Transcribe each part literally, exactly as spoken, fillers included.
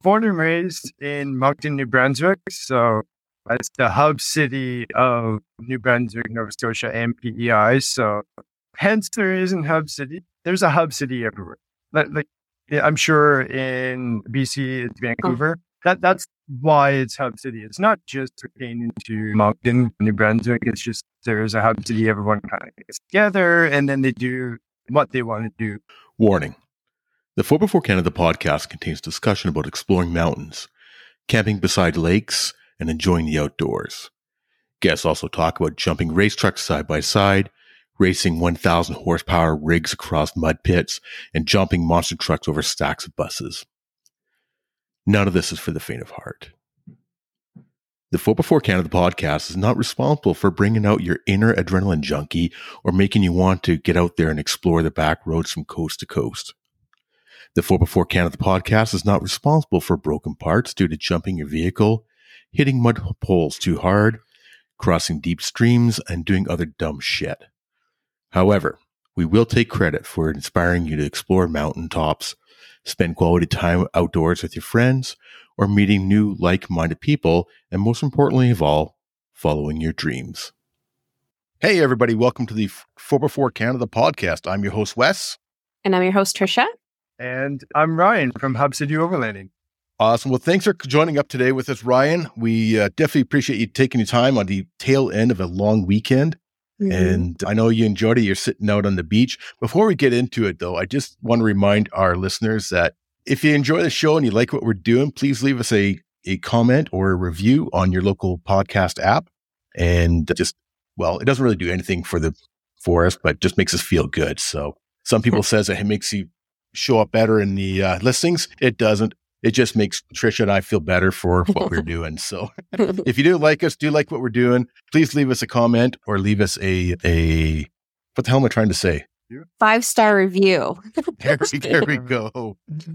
Born and raised in Moncton, New Brunswick. So it's the hub city of New Brunswick, Nova Scotia, and P E I. So hence there isn't hub city. There's a hub city everywhere. Like, like I'm sure in B C, it's Vancouver. Oh. That That's why it's hub city. It's not just pertaining to Moncton, New Brunswick. It's just there's a hub city. Everyone kind of gets together and then they do what they want to do. Warning. The four by four Canada podcast contains discussion about exploring mountains, camping beside lakes, and enjoying the outdoors. Guests also talk about jumping race trucks side by side, racing one thousand horsepower rigs across mud pits, and jumping monster trucks over stacks of buses. None of this is for the faint of heart. The four by four Canada podcast is not responsible for bringing out your inner adrenaline junkie or making you want to get out there and explore the back roads from coast to coast. The four by four Canada podcast is not responsible for broken parts due to jumping your vehicle, hitting mud poles too hard, crossing deep streams, and doing other dumb shit. However, we will take credit for inspiring you to explore mountaintops, spend quality time outdoors with your friends, or meeting new like-minded people, and most importantly of all, following your dreams. Hey everybody, welcome to the four by four Canada podcast. I'm your host Wes. And I'm your host Trisha. And I'm Ryan from Hub City Overlanding. Awesome. Well, thanks for joining up today with us, Ryan. We uh, definitely appreciate you taking your time on the tail end of a long weekend. Mm-hmm. And I know you enjoyed it. You're sitting out on the beach. Before we get into it, though, I just want to remind our listeners that if you enjoy the show and you like what we're doing, please leave us a, a comment or a review on your local podcast app. And just, well, it doesn't really do anything for the for us, but just makes us feel good. So some people says that it makes you show up better in the uh, listings. It doesn't. It just makes Trisha and I feel better for what we're doing. So if you do like us, do like what we're doing, please leave us a comment or leave us a, a what the hell am I trying to say? Five-star review. there, we, there we go.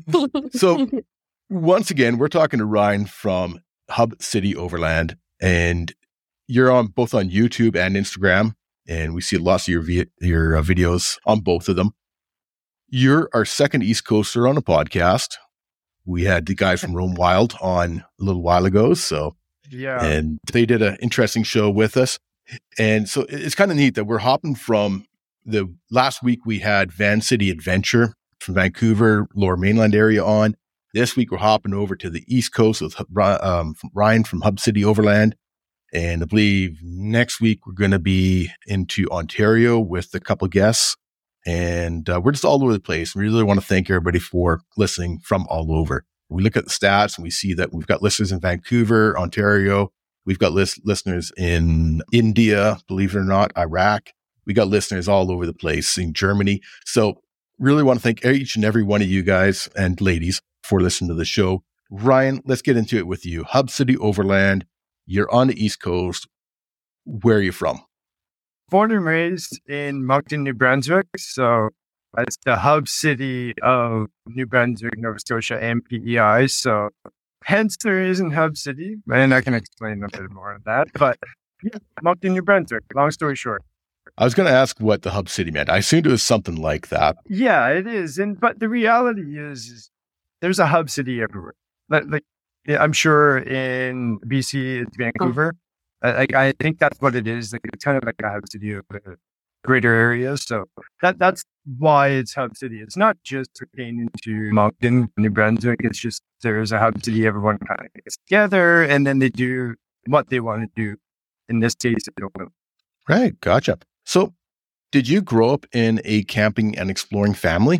So once again, we're talking to Ryan from Hub City Overland, and you're on both on YouTube and Instagram, and we see lots of your, vi- your uh, videos on both of them. You're our second East Coaster on a podcast. We had the guys from Roam Wild on a little while ago. So, yeah, and they did an interesting show with us. And so it's kind of neat that we're hopping from the last week we had Van City Adventure from Vancouver, Lower Mainland area on. This week we're hopping over to the East Coast with um, Ryan from Hub City Overland. And I believe next week we're going to be into Ontario with a couple guests. And uh, we're just all over the place. We really want to thank everybody for listening from all over. We look at the stats and we see that we've got listeners in Vancouver, Ontario. We've got list- listeners in India, believe it or not, Iraq. We got listeners all over the place in Germany. So really want to thank each and every one of you guys and ladies for listening to the show. Ryan, let's get into it with you. Hub City Overland. You're on the East Coast. Where are you from? Born and raised in Moncton, New Brunswick. So it's the hub city of New Brunswick, Nova Scotia, and P E I. So hence there isn't hub city. And I can explain a bit more of that. But yeah, Moncton, New Brunswick, long story short. I was going to ask what the hub city meant. I assumed it was something like that. Yeah, it is. And but the reality is, is there's a hub city everywhere. Like, like I'm sure in B C, it's Vancouver. Oh. Like, I think that's what it is. Like, it's kind of like a hub city of a greater area. So that that's why it's hub city. It's not just pertaining to Moncton, New Brunswick. It's just there's a hub city. Everyone kind of gets together and then they do what they want to do. In this case, they don't know. Right. Gotcha. So did you grow up in a camping and exploring family?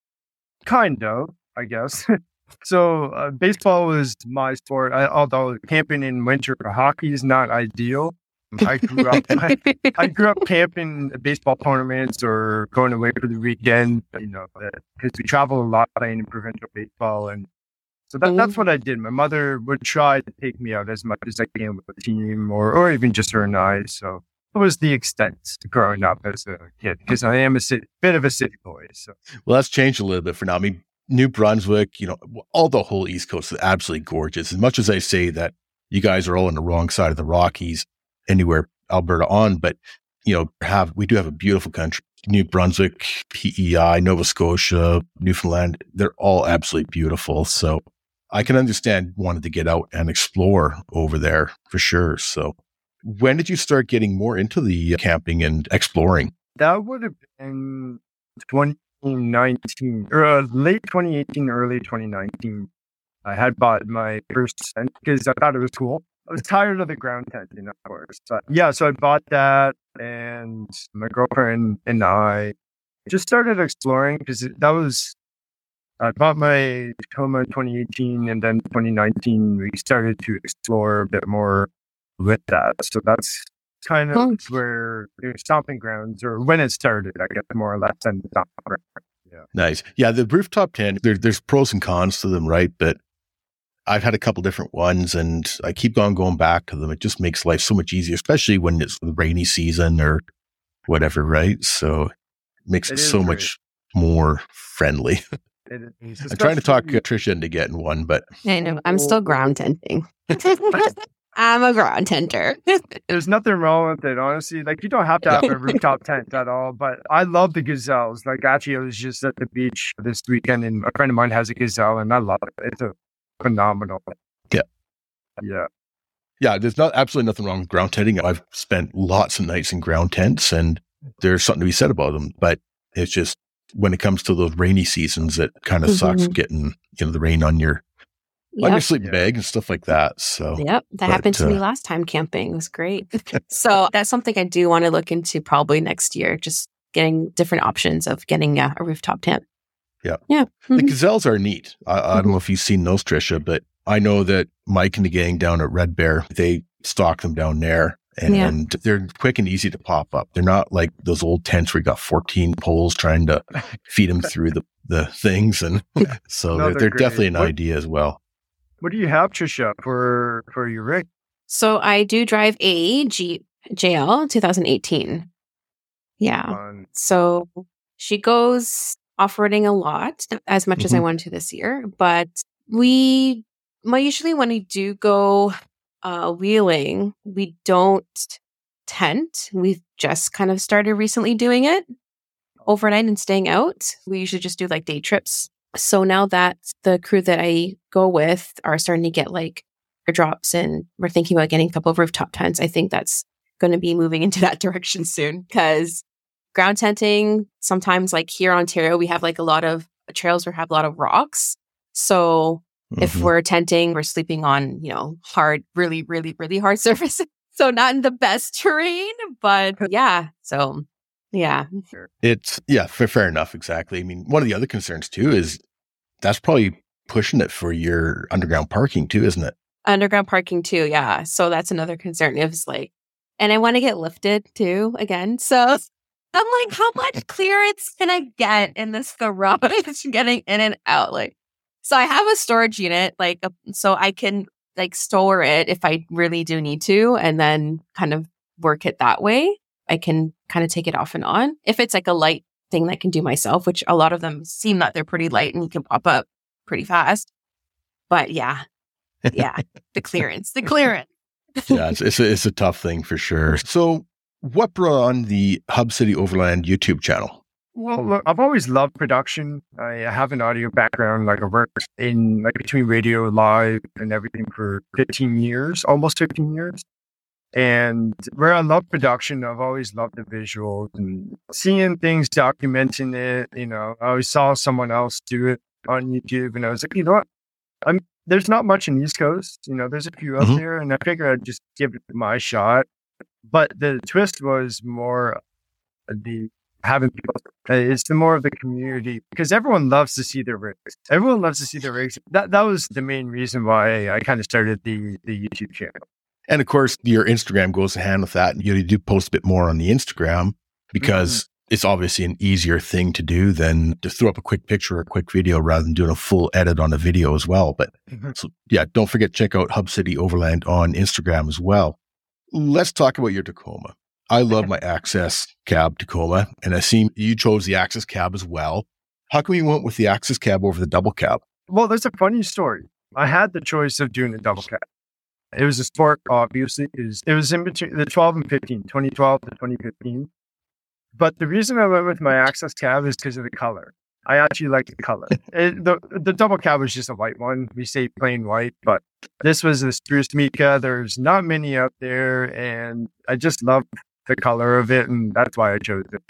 Kind of, I guess. So uh, baseball was my sport, I, although camping in winter for hockey is not ideal. I grew up I, I grew up camping at baseball tournaments or going away for the weekend, you know, because we travel a lot playing in provincial baseball. And so that, that's what I did. My mother would try to take me out as much as I can with the team or, or even just her and I. So it was the extent growing up as a kid because I am a city, bit of a city boy. So well, that's changed a little bit for now. I mean, New Brunswick, you know, all the whole East Coast is absolutely gorgeous. As much as I say that you guys are all on the wrong side of the Rockies, anywhere Alberta on, but you know, have we do have a beautiful country. New Brunswick, P E I, Nova Scotia, Newfoundland, they're all absolutely beautiful. So I can understand wanting to get out and explore over there for sure. So when did you start getting more into the camping and exploring? That would have been twenty nineteen, or uh, late twenty eighteen, early twenty nineteen. I had bought my first tent because I thought it was cool. I was tired of the ground tent, you know, of course. But yeah, so I bought that, and my girlfriend and I just started exploring because that was, I bought my Tacoma in twenty eighteen, and then twenty nineteen, we started to explore a bit more with that. So that's kind of Hmm. where your stomping grounds, or when it started, I guess, more or less, than the stomping ground. Yeah. Nice. Yeah, the rooftop tent, there, there's pros and cons to them, right? But I've had a couple different ones and I keep on going back to them. It just makes life so much easier, especially when it's the rainy season or whatever, right? So it makes it, It it is so great. much more friendly. It is, I'm trying to talk especially- uh, Trisha into getting one, but I know. I'm still ground tenting. I'm a ground tenter. There's nothing wrong with it, honestly. Like, you don't have to have a rooftop tent at all, but I love the gazelles. Like, actually, I was just at the beach this weekend, and a friend of mine has a gazelle, and I love it. It's a phenomenal. Yeah. Yeah. yeah, there's not absolutely nothing wrong with ground tenting. I've spent lots of nights in ground tents and there's something to be said about them, but it's just when it comes to those rainy seasons, it kind of sucks Mhm. getting, you know, the rain on your, on your Yep. sleeping Yeah. bag and stuff like that. So Yep. That But, happened to me uh, last time camping. It was great. So that's something I do want to look into probably next year, just getting different options of getting a, a rooftop tent. Yeah. Yeah. the Mhm. gazelles are neat. I, I don't know if you've seen those, Trisha, but I know that Mike and the gang down at Red Bear, they stock them down there. And Yeah. they're quick and easy to pop up. They're not like those old tents where you got fourteen poles trying to feed them through the, the things. And so No, they're, they're they're great. definitely an What- idea as well. What do you have, Trisha, for, for your rig? So I do drive a Jeep J L twenty eighteen. Yeah. On, So she goes off-roading a lot, as much as I Mhm. wanted to this year. But we, well, usually when we do go uh, wheeling, we don't tent. We've just kind of started recently doing it overnight and staying out. We usually just do like day trips. So now that the crew that I go with are starting to get like airdrops and we're thinking about getting a couple of rooftop tents, I think that's going to be moving into that direction soon because ground tenting, sometimes like here in Ontario, we have like a lot of trails where we have a lot of rocks. So if Mhm. we're tenting, we're sleeping on, you know, hard, really, really, really hard surfaces. So not in the best terrain, but yeah. So yeah. It's, yeah, fair, fair enough. Exactly. I mean, one of the other concerns too is that's probably pushing it for your underground parking too, isn't it? Underground parking too. Yeah. So that's another concern. It was like, and I want to get lifted too again. So I'm like, how much clearance can I get in this garage getting in and out? Like, so I have a storage unit, like, uh, so I can like store it if I really do need to, and then kind of work it that way. I can kind of take it off and on. If it's like a light thing that I can do myself, which a lot of them seem that they're pretty light and you can pop up pretty fast. But yeah, yeah, the clearance, the clearance. Yeah, it's, it's, a, it's a tough thing for sure. So what brought on the Hub City Overland YouTube channel? well, look, I've always loved production. I have an audio background, like I worked in like between radio, live, and everything for fifteen years, almost fifteen years. And where I love production, I've always loved the visuals and seeing things, documenting it. You know, I always saw someone else do it on YouTube, and I was like, you know what? I'm there's not much in East Coast. You know, there's a few out Mhm. there, and I figured I'd just give it my shot. But the twist was more the having people. uh, It's the more of the community because everyone loves to see their rigs. Everyone loves to see their rigs. That that was the main reason why I kind of started the the YouTube channel. And of course, your Instagram goes hand with that. You do post a bit more on the Instagram because it's obviously an easier thing to do than to throw up a quick picture or a quick video rather than doing a full edit on a video as well. But Mhm. so, yeah, don't forget to check out Hub City Overland on Instagram as well. Let's talk about your Tacoma. I love my Access cab Tacoma, and I see you chose the Access cab as well. How come you went with the Access cab over the double cab? Well, there's a funny story. I had the choice of doing a double cab. It was a sport, obviously. It was, it was in between the twelve and fifteen, twenty twelve to twenty fifteen. But the reason I went with my Access cab is because of the color. I actually like the color. It, the the double cab was just a white one. We say plain white, but this was the Spruce Mica. There's not many out there, and I just love the color of it, and that's why I chose it.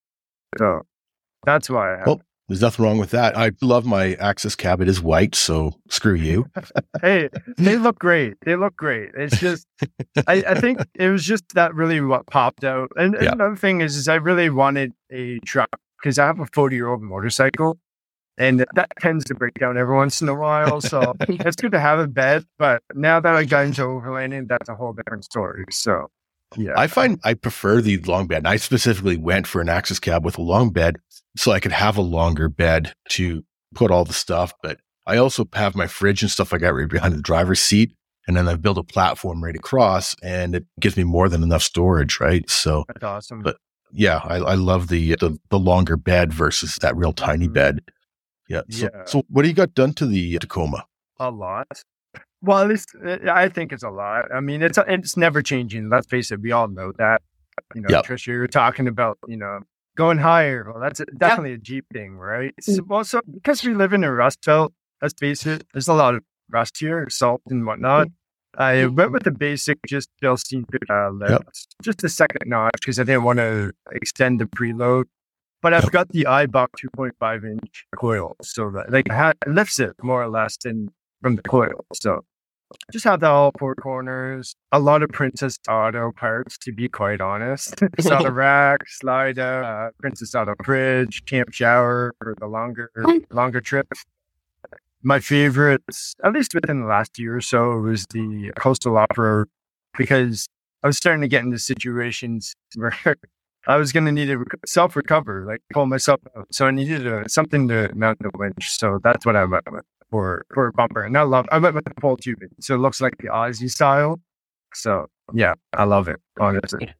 So that's why I have Well, it. there's nothing wrong with that. I love my Access cab. It is white, so screw you. Hey, they look great. They look great. It's just, I, I think it was just that really what popped out. And, and Yeah. another thing is, is I really wanted a truck because I have a forty-year-old motorcycle, and that tends to break down every once in a while. So it's good to have a bed. But now that I got into overlanding, that's a whole different story. So, yeah. I find I prefer the long bed. And I specifically went for an Access cab with a long bed so I could have a longer bed to put all the stuff. But I also have my fridge and stuff like that right behind the driver's seat. And then I've built a platform right across, and it gives me more than enough storage, right? So, That's awesome. but yeah, I, I love the, the the longer bed versus that real tiny Mhm. bed. Yeah. So, Yeah. so what do you got done to the Tacoma? A lot. Well, at least uh, I think it's a lot. I mean, it's it's never changing. Let's face it. We all know that. You know, Yep. Trisha, you're talking about, you know, going higher. Well, that's a, definitely a Jeep thing, right? So, well, so because we live in a rust belt, let's face it, there's a lot of rust here, salt and whatnot. I went with the basic, just Bilstein uh, lift, Yep. just a second notch because I didn't want to extend the preload. But I've Yep. got the iBuck two point five inch coil, so that like it ha- it lifts it more or less than from the coil. So just have that all four corners. A lot of Princess Auto parts, to be quite honest. Auto rack, slide out, uh, Princess Auto fridge, camp shower for the longer longer trips. My favorites, at least within the last year or so, was the Coastal Off-Road because I was starting to get into situations where I was going to need to rec- self-recover, like pull myself out. So I needed a, something to mount the winch. So that's what I went with for, for a bumper. And I love, I went with the pole tubing. So it looks like the Aussie style. So yeah, I love it, honestly.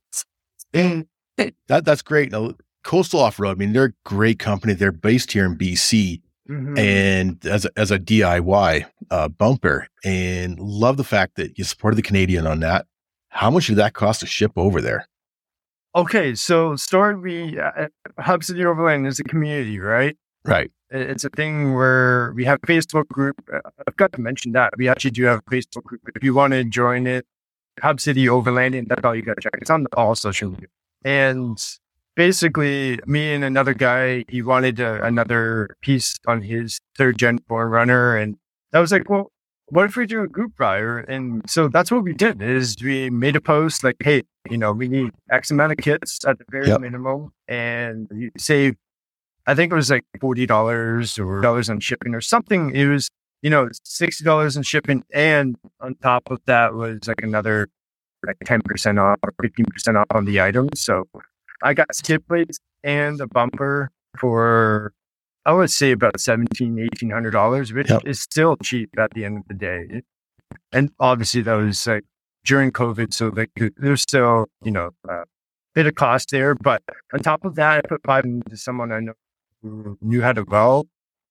That that's great. Now, Coastal Off Road, I mean, they're a great company. They're based here in B C, Mhm. and as a, as a D I Y uh, bumper, and love the fact that you supported the Canadian on that. How much did that cost to ship over there? Okay, so story we uh, Hub City Overland is a community, right? Right. It- It's a thing where we have a Facebook group. Uh, I've got to mention that we actually do have a Facebook group. If you want to join it, Hub City Overlanding, that's all you got to check. It's on all social media. And basically, me and another guy, he wanted uh, another piece on his third gen Forerunner, and I was like, well, what if we do a group buyer? And so that's what we did. Is we made a post like, hey, you know, we need X amount of kits at the very Yep. minimum, and you save. I think it was like forty dollars or dollars on shipping or something. It was, you know, sixty dollars on shipping, and on top of that was like another like ten percent off or fifteen percent off on the items. So I got skid plates and a bumper for, I would say about seventeen, eighteen hundred dollars, which Yep. is still cheap at the end of the day. And obviously that was like during COVID, so like there's still, you know, a bit of cost there. But on top of that, I put five into someone I know who knew how to weld,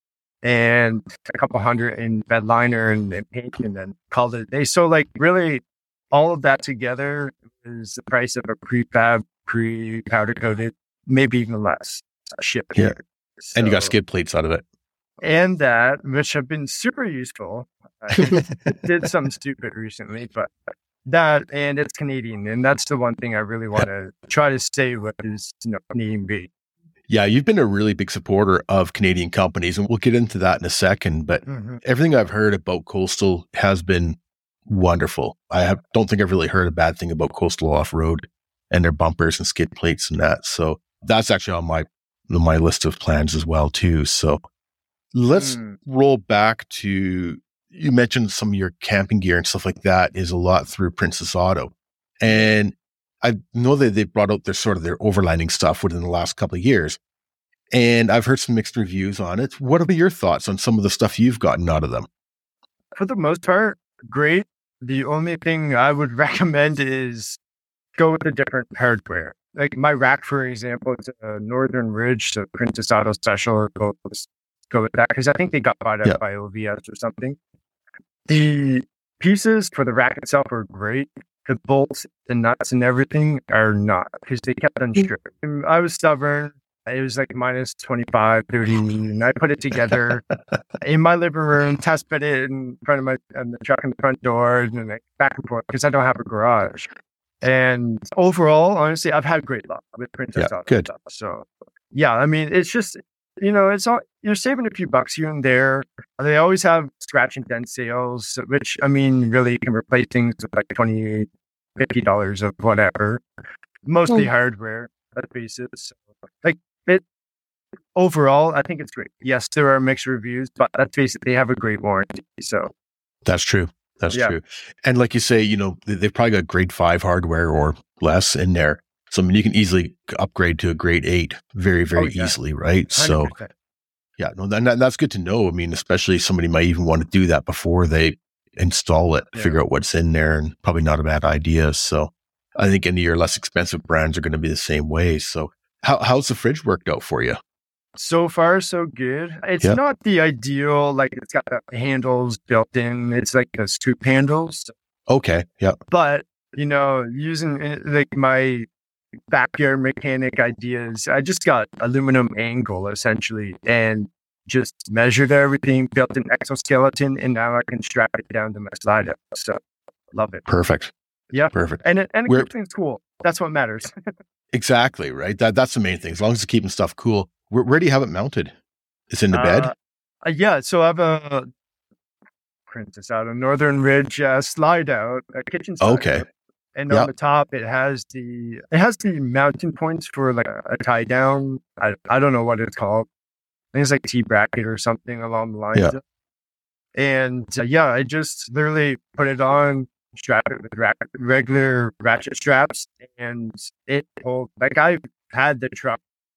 and a couple hundred in bed liner and, and paint, and then called it a day. So like really all of that together is the price of a prefab, pre-powder coated, maybe even less uh, shipped Yeah. here. And you got So- skid plates out of it. and that, which have been super useful. I did something stupid recently, but that, and it's Canadian, and that's the one thing I really want to try to stay with is, you know, Canadian beat. Yeah, you've been a really big supporter of Canadian companies, and we'll get into that in a second. But Mm-hmm. everything I've heard about Coastal has been wonderful. I have, don't think I've really heard a bad thing about Coastal Off Road and their bumpers and skid plates and that. So that's actually on my my list of plans as well too. So let's Mm. roll back to, you mentioned some of your camping gear and stuff like that is a lot through Princess Auto, and I know that they brought out their sort of their overlanding stuff within the last couple of years. And I've heard some mixed reviews on it. What are your thoughts on some of the stuff you've gotten out of them? For the most part, great. The only thing I would recommend is go with a different hardware. Like my rack, for example, it's a Northern Ridge, so Princess Auto Special, or go, go with that because I think they got bought out Yeah. by O V S or something. The pieces for the rack itself are great. The bolts, the nuts, and everything are not because they kept unshipped. And I was stubborn. It was like minus twenty-five, thirty, and I put it together in my living room, test fit it in front of my and the truck in the front door, and then like back and forth because I don't have a garage. And overall, honestly, I've had great luck with Princess Yeah, Auto good. stuff. So yeah, I mean, it's just, you know, it's all, you're saving a few bucks here and there. They always have scratch and dent sales, which, I mean, really you can replace things with like twenty dollars, fifty dollars of whatever. Mostly Mm. hardware, let's face it. So, like, it, overall, I think it's great. Yes, there are mixed reviews, but let's face it, they have a great warranty. So, That's true. That's Yeah. true. And like you say, you know, they- they've probably got grade five hardware or less in there. So I mean, you can easily upgrade to a grade eight very, very Oh, yeah. easily, right? So one hundred percent. yeah, no, that, that- that's good to know. I mean, especially somebody might even want to do that before they install it, Yeah. figure out what's in there, and probably not a bad idea. So I think any of your less expensive brands are going to be the same way. So how, how's the fridge worked out for you? So far, so good. It's Yeah. not the ideal, like, it's got the handles built in. It's like the scoop handles. Okay. Yeah. But, you know, using uh, like my backyard mechanic ideas, I just got aluminum angle essentially and just measured everything, built an exoskeleton, and now I can strap it down to my slider. So love it. Perfect. Yeah. Perfect. And it, and it Where- keeps things cool. That's what matters. Exactly. Right. That That's the main thing. As long as it's keeping stuff cool. Where, where do you have it mounted? It's in the bed? Uh, uh, yeah. So I have a Princess out of Northern Ridge uh, slide out, a kitchen slide Okay. out. And Yeah. on the top, it has the it has the mounting points for like a, a tie down. I I don't know what it's called. I think it's like T bracket or something along the lines. Yeah. of- And uh, yeah, I just literally put it on, strap it with ra- regular ratchet straps, and it pulled. Like I've had the truck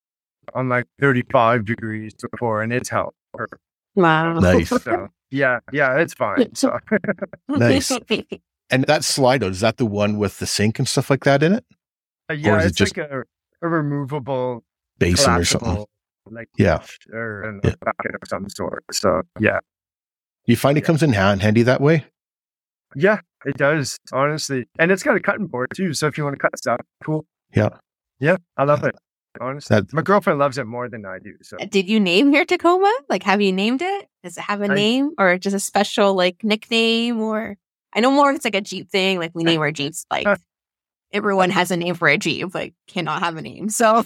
on like thirty-five degrees before, and it's held perfect. Wow. Nice. So yeah, yeah, it's fine. So Nice. And that slide out, is that the one with the sink and stuff like that in it? uh, yeah, is it it's just like a, a removable Basin or something? collapsible, like Yeah. dish or a Yeah. bucket of some sort. So yeah, Do you find it Yeah. comes in hand, handy that way? yeah, it does honestly, and it's got a cutting board too. So if you want to cut stuff, cool. Yeah. Yeah, I love it. Honestly, That- my girlfriend loves it more than I do. So Did you name your Tacoma? Like, have you named it? Does it have a I- name or just a special like nickname? Or I know more if it's like a Jeep thing. Like we name our Jeeps like everyone has a name for a Jeep. Like cannot have a name. So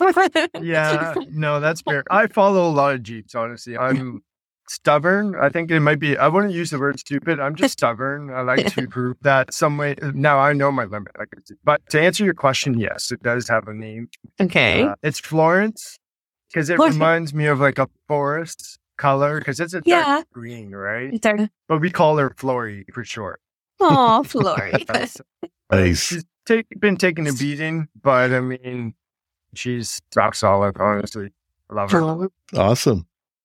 yeah, no, that's fair. I follow a lot of Jeeps. Honestly, I'm stubborn. I think it might be. I wouldn't use the word stupid. I'm just stubborn. I like to prove that some way. Now I know my limit. Like, but to answer your question, yes, it does have a name. okay. Uh, it's Florence because it Florence. reminds me of like a forest color because it's a dark Yeah. green, right? It's our But we call her Flory for short. oh Flory. Uh, so- Nice. She's take, been taking a beating, but I mean, she's rock solid. Honestly, I love her. Awesome.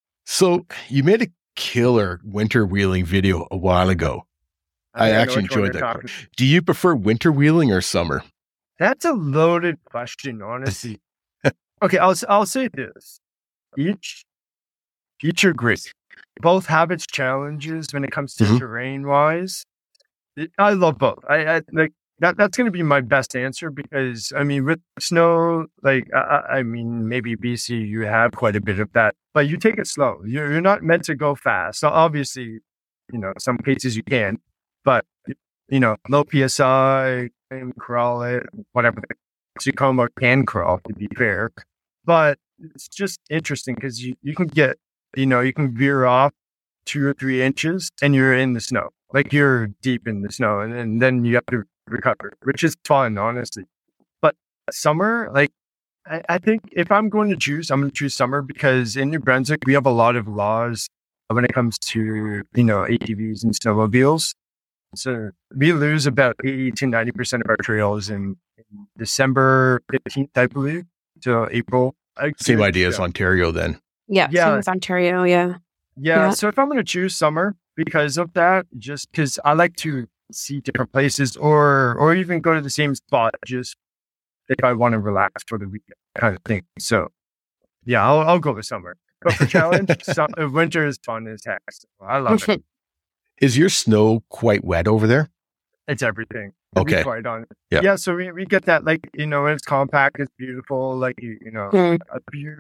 So you made a killer winter wheeling video a while ago. I think know actually which one enjoyed you're that talking- Do you prefer winter wheeling or summer? That's a loaded question, honestly. Okay, I'll I'll say this: each each are great. Both have its challenges when it comes to Mhm. terrain wise. I love both. I, I like that. That's going to be my best answer because I mean, with snow, like I, I I mean, maybe B C you have quite a bit of that, but you take it slow. You're you're not meant to go fast. So obviously, you know, some cases you can, but you know, low P S I, can crawl it, whatever. Tacoma can crawl, to be fair, but it's just interesting because you, you can get, you know, you can veer off two or three inches and you're in the snow, like you're deep in the snow, and, and then you have to recover, which is fun, honestly. But summer, like, I, I think if I'm going to choose, I'm going to choose summer because in New Brunswick, we have a lot of laws when it comes to, you know, A T Vs and snowmobiles. So we lose about eighty to ninety percent of our trails in, in December fifteenth, I believe, to April. I Same could- idea as yeah. Ontario then. Yeah. Yeah. Same with Ontario. Yeah. Yeah, Yeah. so if I'm going to choose summer because of that, just because I like to see different places or or even go to the same spot just if I want to relax for the weekend kind of thing. So yeah, I'll, I'll go with summer. But for challenge, su- uh, winter is fun as heck. So I love it. Is your snow quite wet over there? It's everything. To be Okay. quite honest. Yeah. Yeah. So we, we get that, like, you know, when it's compact, it's beautiful. Like, you, you know, Mm. up here,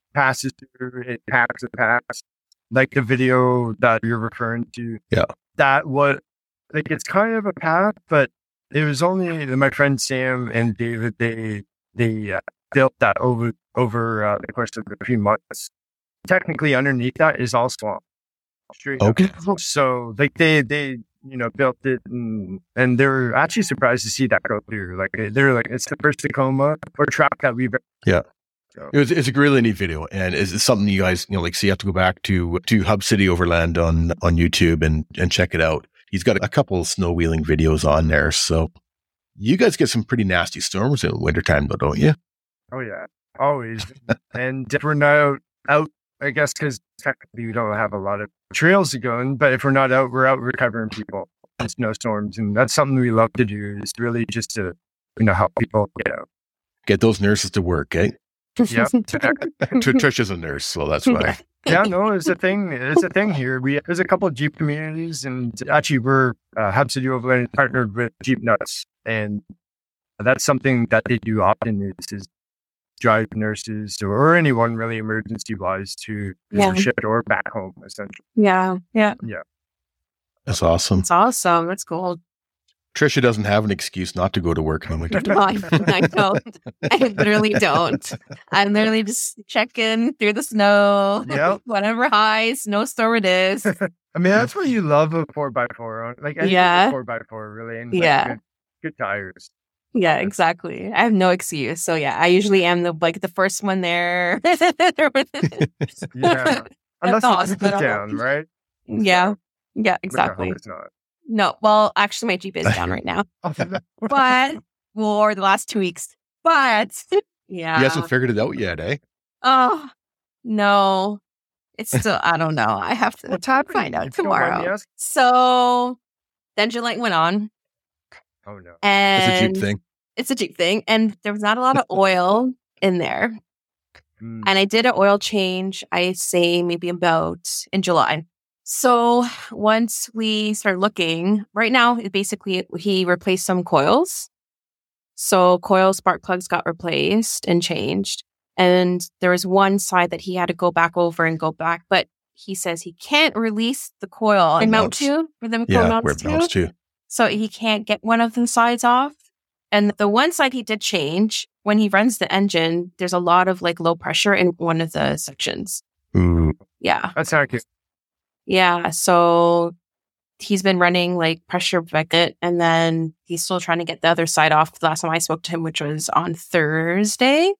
passes through, it packs a pass. Like the video that you're referring to. Yeah. That what, like, it's kind of a path, but it was only my friend Sam and David, they, they uh, built that over, over uh, the course of a few months. Technically, underneath that is all swamp. Straight Okay. up. So, like, they, they, you know, built it and, and they were actually surprised to see that go through. Like, they're like, it's the first Tacoma or track that we've. Yeah. So. It was, it's a really neat video, and it's, it's something you guys, you know, like, so you have to go back to, to Hub City Overland on, on YouTube and, and check it out. He's got a couple of snow wheeling videos on there. So you guys get some pretty nasty storms in the wintertime, though, don't you? Oh, yeah. Always. And if we're not out, out I guess, because technically we don't have a lot of trails to go in, but if we're not out, we're out recovering people in snowstorms. And that's something we love to do, is really just to, you know, help people get out. Get those nurses to work, eh? Yeah. Trisha's a nurse, so that's why. Yeah, no, it's a thing. It's a thing here. We There's a couple of Jeep communities, and actually we're, uh, Hub City Overland partnered with Jeep Nuts. And that's something that they do often is, is drive nurses or, or anyone really emergency wise to Yeah. shift or back home, essentially. Yeah. Yeah. That's awesome. It's awesome. That's cool. Trisha doesn't have an excuse not to go to work in the winter. No, I, I don't. I literally don't. I'm literally just checking through the snow. Yep. Whatever high snowstorm it is. I mean, that's what you love a four by four. Like, anything Yeah. with four by four, really. And like, Yeah. Good, good tires. Yeah, exactly. I have no excuse. So yeah, I usually am the like the first one there. Yeah. At Unless the it's hospital. down, right? Yeah. Yeah, Which I exactly. hope it's not. No, well, actually my Jeep is down right now. But for the last two weeks. But yeah. You hasn't figured it out yet, eh? Oh no. It's still I don't know. I have to What's happening? find out If you don't mind me tomorrow. asking. So then July went on. Oh, no. And It's a Jeep thing. It's a Jeep thing. And there was not a lot of oil in there. Mm. And I did an oil change, I say maybe about in July. So once we started looking, right now, it basically, he replaced some coils. So coil spark plugs got replaced and changed. And there was one side that he had to go back over and go back. But he says he can't release the coil and mount mounts. to, where the coil Yeah, mounts where it to. mounts to. So he can't get one of the sides off. And the one side he did change, when he runs the engine, there's a lot of like low pressure in one of the sections. Ooh. Yeah. That's not good. Yeah. So he's been running like pressure bucket, and then he's still trying to get the other side off. The last time I spoke to him, which was on Thursday.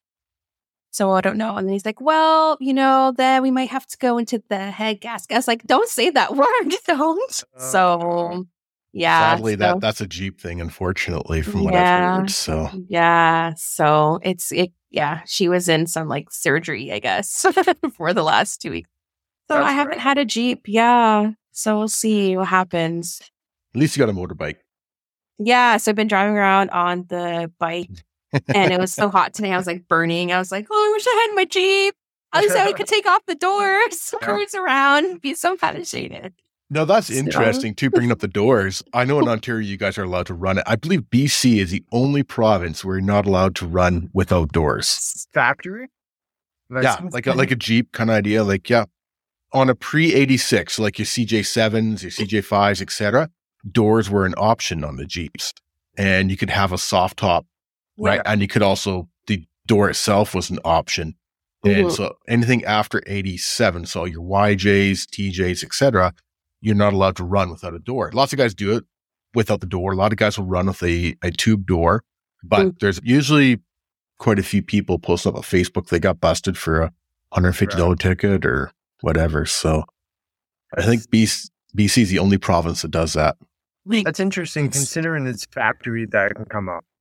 So I don't know. And then he's like, well, you know, then we might have to go into the head gasket. I was like, don't say that word. Don't. Oh, So yeah. Sadly, so- that that's a Jeep thing, unfortunately, from what Yeah. I've heard. So Yeah. So it's, it, yeah, she was in some like surgery, I guess, for the last two weeks. So That's I haven't right. had a Jeep. Yeah. So we'll see what happens. at least you got a motorbike. Yeah. So I've been driving around on the bike, and it was so hot today. I was like burning. I was like, oh, I wish I had my Jeep. At least I could take off the doors, Yeah. cruise around, be so fascinated. No, that's So- interesting too, bringing up the doors. I know in Ontario you guys are allowed to run it. I believe B C is the only province where you're not allowed to run without doors. Factory? Like, Yeah, like a, like a Jeep kind of idea. Like, yeah, on a pre eighty-six, like your C J sevens, your C J fives, et cetera, doors were an option on the Jeeps. And you could have a soft top, right? Yeah. And you could also, the door itself was an option. And Mhm. so anything after eighty-seven, so your Y Js, T Js, et cetera, you're not allowed to run without a door. Lots of guys do it without the door. A lot of guys will run with a, a tube door, but Mm. there's usually quite a few people posting up on Facebook. They got busted for a one hundred fifty dollars ticket or whatever. So I think B C, B C is the only province that does that. Like, That's interesting considering it's factory that can come up.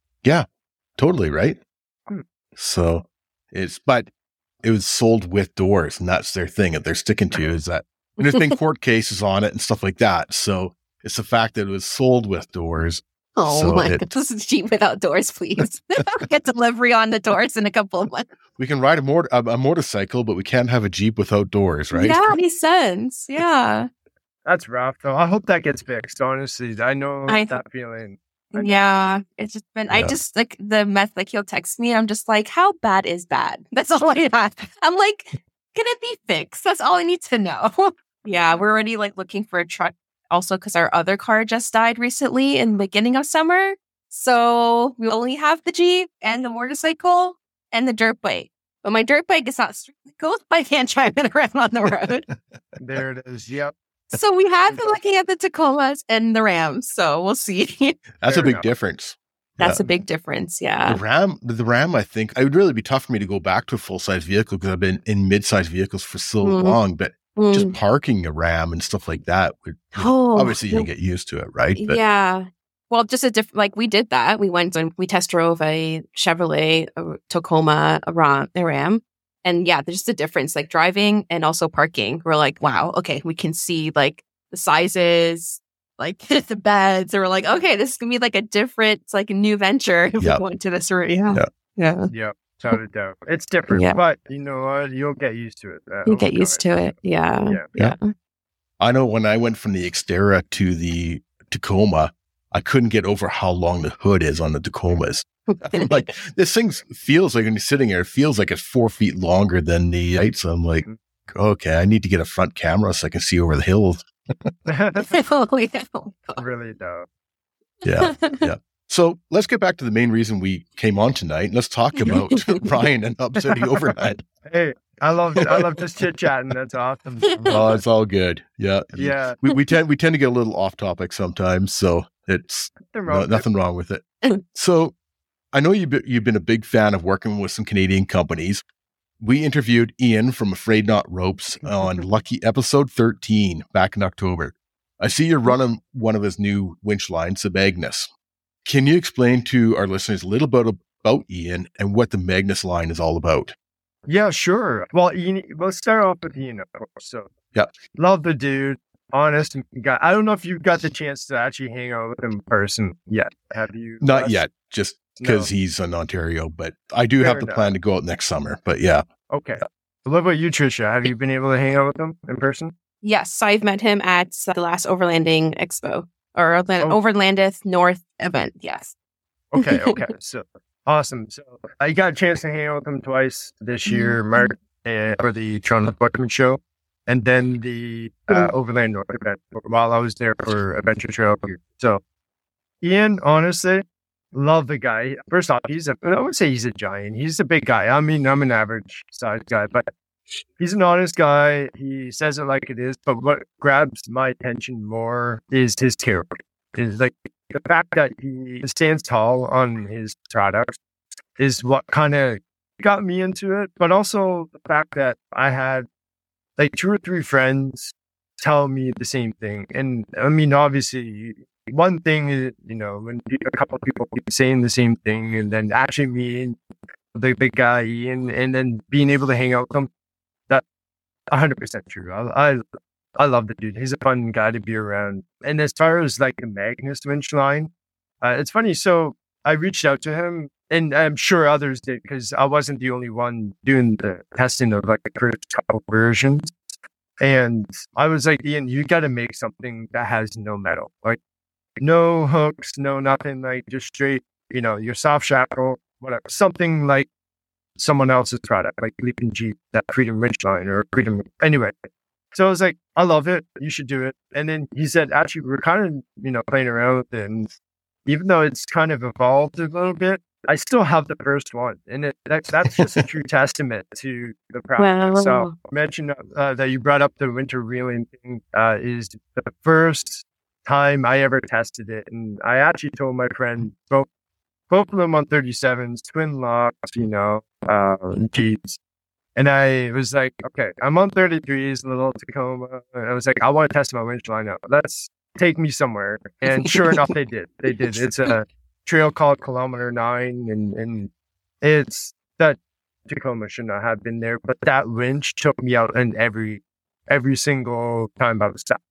Totally, right? Hmm. So it's, but it was sold with doors, and that's their thing that they're sticking to is that, and there's been court cases on it and stuff like that. So it's the fact that it was sold with doors. oh so my it- God, this is Jeep without doors, please. Get delivery on the doors in a couple of months. We can ride a, mor- a, a motorcycle, but we can't have a Jeep without doors, right? Yeah, makes sense. Yeah. That's rough, though. I hope that gets fixed, honestly. I know I- that feeling. Yeah, it's just been, I Yeah. just like the mess, like he'll text me and I'm just like, how bad is bad? That's all I have. I'm like, can it be fixed? That's all I need to know. Yeah, we're already like looking for a truck also because our other car just died recently in the beginning of summer. So we only have the Jeep and the motorcycle and the dirt bike. But my dirt bike is not strictly cool. I can't drive it around on the road. There it is. Yep. So we have been looking at the Tacomas and the Rams. So we'll see. That's Fair a big enough. difference. That's Yeah. a big difference. The Yeah. Ram, the Ram, I think it would really be tough for me to go back to a full size vehicle because I've been in mid size vehicles for so Mm. long. But Mm. just parking a Ram and stuff like that would you know, Oh, obviously you can get used to it, right? But yeah. Well, just a different, like we did that. We went and we test drove a Chevrolet, a Tacoma, a Ram, a Ram. And yeah, there's just a difference, like driving and also parking. We're like, wow, okay, we can see like the sizes, like the beds. And we're like, okay, this is going to be like a different, it's like a new venture if Yep. we go into this route. Yeah. Yeah. Yeah. Yep. Without a doubt. It's different, Yeah. but you know what? You'll get used to it. Uh, You over get used time. to it. Yeah. Yeah. Yeah. I know when I went from the Xterra to the Tacoma, I couldn't get over how long the hood is on the Tacomas. I'm like, this thing feels like when you're sitting there, it feels like it's four feet longer than the heights. I'm like, okay, I need to get a front camera so I can see over the hills. Oh, yeah. Really though. Yeah. Yeah. So let's get back to the main reason we came on tonight. Let's talk about Ryan and Hub City Overhead. Hey, I love I love just chit chatting. That's awesome. Oh, it's all good. Yeah. Yeah. We, we tend we tend to get a little off topic sometimes, so it's Nothing no, wrong with nothing wrong with it. So I know you've been, you've been a big fan of working with some Canadian companies. We interviewed Ian from Afraid Not Ropes on Lucky episode thirteen back in October. I see you're running one of his new winch lines, the Magnus. Can you explain to our listeners a little bit about Ian and what the Magnus line is all about? Yeah, sure. Well, Ian, let's start off with Ian. Of course. So, Yeah. love the dude. Honest guy. I don't know if you've got the chance to actually hang out with him in person yet. Have you? Not Russ? yet, just because No. he's in Ontario, but I do Fair have the enough. plan to go out next summer. But yeah, Okay. What about you, Trisha? Have you been able to hang out with him in person? Yes, I've met him at the last Overlanding Expo or Overland- Oh. Overlandeth North event. Yes. Okay, okay. So awesome. So I got a chance to hang out with him twice this year, March, uh, for the Toronto Buckman show, and then the uh, Overland North event while I was there for Adventure Trail. So Ian, honestly, love the guy. First off, he's a, I would say he's a giant. He's a big guy. I mean, I'm an average size guy, but he's an honest guy. He says it like it is. But what grabs my attention more is his character. Is like the fact that he stands tall on his products is what kind of got me into it. But also the fact that I had like two or three friends tell me the same thing. And I mean, obviously, one thing is, you know, when a couple of people keep saying the same thing and then actually meeting the big guy Ian and then being able to hang out with him, that's one hundred percent true. I, I I love the dude. He's a fun guy to be around. And as far as like the Magnus winch line, uh, it's funny. So I reached out to him, and I'm sure others did because I wasn't the only one doing the testing of like the first couple versions. And I was like, Ian, you got to make something that has no metal, like no hooks, no nothing, like just straight, you know, your soft shackle, whatever, something like someone else's product, like Leaping Jeep, that Freedom Winch line or Freedom. Anyway. So I was like, I love it. You should do it. And then he said, actually, we're kind of, you know, playing around with it. And even though it's kind of evolved a little bit, I still have the first one. And it, that, that's just a true testament to the product. Wow. So mention uh, that you brought up the winter reeling thing uh, is the first time I ever tested it. And I actually told my friend, both, both of them on thirty-sevens, twin locks, you know, uh, Jeeps. And I was like, okay, I'm on thirty-threes, little Tacoma. And I was like, I want to test my winch line out. Let's take me somewhere. And sure enough, they did. They did. It's a trail called Kilometer Nine, and and it's that Tacoma should not have been there, but that winch took me out in every every single time I was stopped.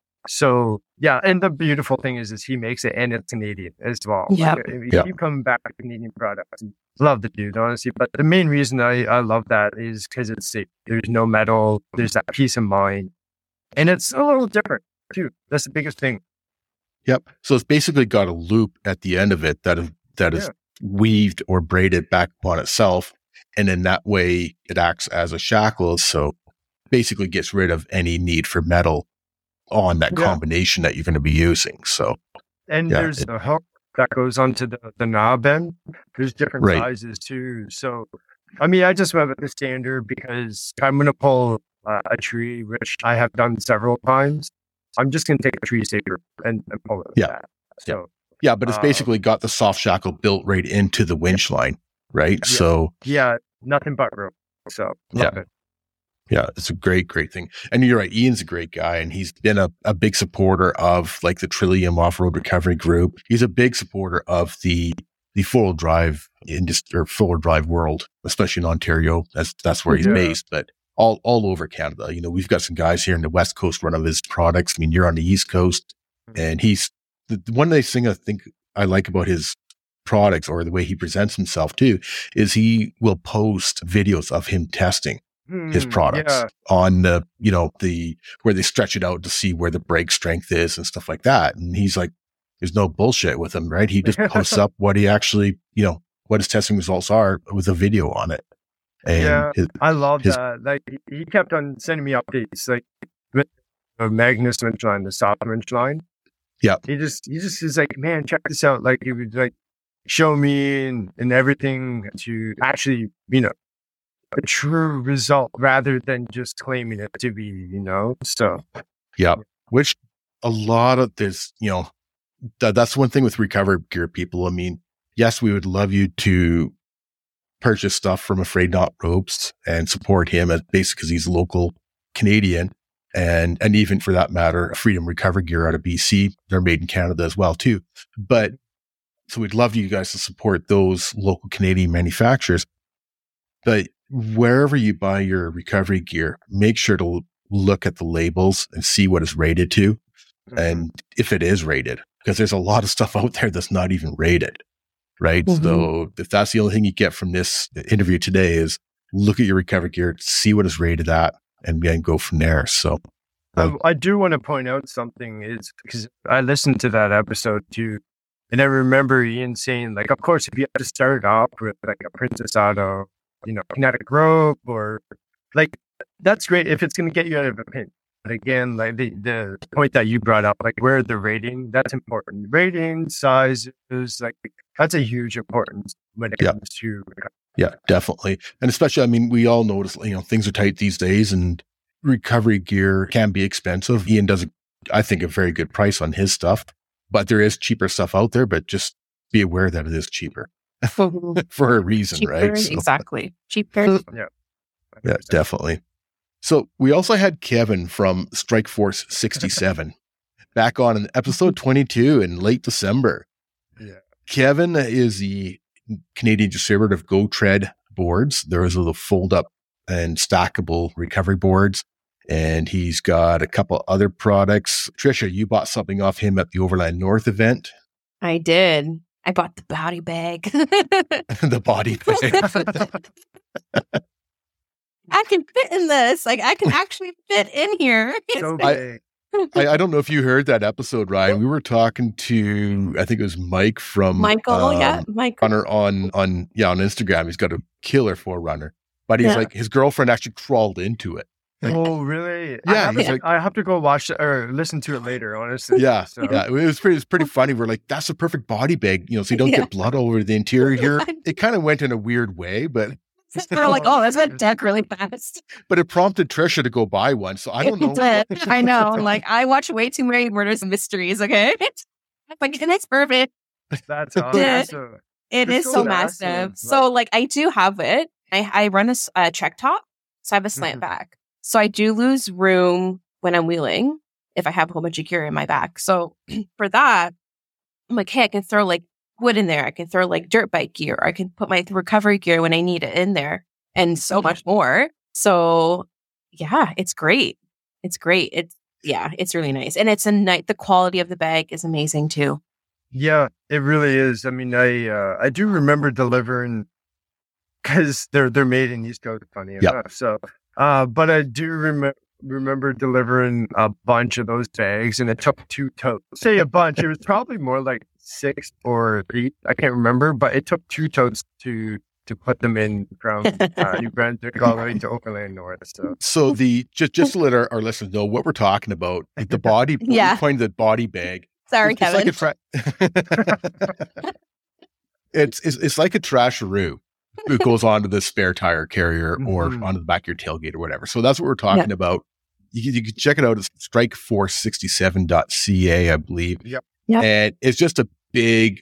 So yeah, and the beautiful thing is, is he makes it, and it's Canadian as well. Yep. Like, we Yep. keep coming back to Canadian products. Love the dude, honestly. But the main reason I, I love that is because it's safe. There's no metal. There's that peace of mind, and it's a little different too. That's the biggest thing. Yep. So it's basically got a loop at the end of it that is, that is Yeah. weaved or braided back upon itself. And in that way, it acts as a shackle. So basically gets rid of any need for metal on that Yeah. combination that you're going to be using. So, And Yeah, there's it- a hook that goes onto the, the knob end. There's different Right. sizes too. So, I mean, I just went with the standard because I'm going to pull uh, a tree, which I have done several times. I'm just going to take a tree saver and, and pull it. with Yeah. that. So, yeah, but it's Uh, basically got the soft shackle built right into the winch line, right? Yeah. So, yeah, nothing but rope. So, love it. yeah, it's a great, great thing. And you're right, Ian's a great guy, and he's been a, a big supporter of like the Trillium Off-Road Recovery Group. He's a big supporter of the the four-wheel drive industry or four-wheel drive world, especially in Ontario. That's that's where he's Yeah. based, but all all over Canada. You know, we've got some guys here in the West Coast run of his products. I mean, you're on the East Coast, and he's the the one nice thing I think I like about his products or the way he presents himself too is he will post videos of him testing his Hmm, products Yeah, on the, you know, the, where they stretch it out to see where the brake strength is and stuff like that. And he's like, there's no bullshit with him, right? He just posts up what he actually, you know, what his testing results are with a video on it. And Yeah. his, I love his- that. Like, he- he kept on sending me updates, like with the Magnus winch line, the soft winch line. Yeah. He just, he just is like, man, check this out. Like, he would like show me and, and everything to actually, you know, a true result rather than just claiming it to be, you know? So, yeah, which a lot of this, you know, that, that's one thing with recovery gear people. I mean, yes, we would love you to purchase stuff from Afraid Not Ropes and support him as basically because he's local Canadian. And, and even for that matter, Freedom Recovery Gear out of B C, they're made in Canada as well too. But so we'd love you guys to support those local Canadian manufacturers. But wherever you buy your recovery gear, make sure to look at the labels and see what it's rated to. And if it is rated, because there's a lot of stuff out there that's not even rated, right? Mhm. So if that's the only thing you get from this interview today is look at your recovery gear, see what it's rated at, and then go from there. So I, I do want to point out something is because I listened to that episode too. And I remember Ian saying, like, of course, if you have to start off with like a Princess Auto, you know, kinetic rope or like, that's great if it's going to get you out of a pinch. But again, like the, the point that you brought up, like where the rating, that's important. Rating, sizes, like that's a huge importance when it Yeah. comes to yeah, definitely. And especially, I mean, we all notice, you know, things are tight these days and recovery gear can be expensive. Ian does, I think, a very good price on his stuff, but there is cheaper stuff out there, but just be aware that it is cheaper for a reason, Cheaper, right? So- exactly. Cheaper. Yeah, definitely. So we also had Kevin from Strike Force sixty-seven back on in episode twenty-two in late December. Yeah. Kevin is the Canadian distributor of Go Tread boards. Those are the fold up and stackable recovery boards. And he's got a couple other products. Trisha, you bought something off him at the Overland North event, I did. I bought the body bag. the body bag. I can fit in this. Like I can actually fit in here. So I- big. I, I don't know if you heard that episode, Ryan. We were talking to, I think it was Mike from Michael, um, yeah, Michael. Runner on on yeah on Instagram. He's got a killer Forerunner, but he's Yeah. like his girlfriend actually crawled into it. Oh, really? Yeah, I have, he's to, like- I have to go watch it or listen to it later, honestly. Yeah, So, yeah. It was pretty. It was pretty funny. We're like, that's a perfect body bag, you know, so you don't Yeah. get blood all over the interior here. It kind of went in a weird way, but We're like, oh, that's went deck really fast. but it prompted Trisha to go buy one. So I don't know. It did. I know. I'm like, I watch way too many murders and mysteries. Okay, like, and it's perfect. That's Yeah. awesome. It It's is so so massive, massive. like- So like I do have it. I, I run a, s- a check top. So I have a slant Mhm. back. So I do lose room when I'm wheeling if I have a whole bunch of gear in my back. So for that, I'm like, hey, I can throw like wood in there. I can throw like dirt bike gear. I can put my recovery gear when I need it in there and so much more. So yeah, it's great. It's great. It's yeah, it's really nice. And it's a night. The quality of the bag is amazing too. Yeah, it really is. I mean, I uh, I do remember delivering because they're they're made in East Coast, funny Yeah. enough. So, uh, but I do remember remember delivering a bunch of those bags, and it took two totes. Say a bunch. It was probably more like six or eight. I can't remember, but it took two totes to to put them in from uh, New Brunswick all the way to Overland North. So, so the just just to let our, our listeners know what we're talking about, like the body, yeah, point the body bag. Sorry, it's, Kevin. It's like a tra- it's, it's it's like a trasharoo. It goes onto the spare tire carrier or mm-hmm. onto the back of your tailgate or whatever. So that's what we're talking yep. about. You, you can check it out at strike force sixty-seven dot c a, I believe. Yep. Yep. And it's just a big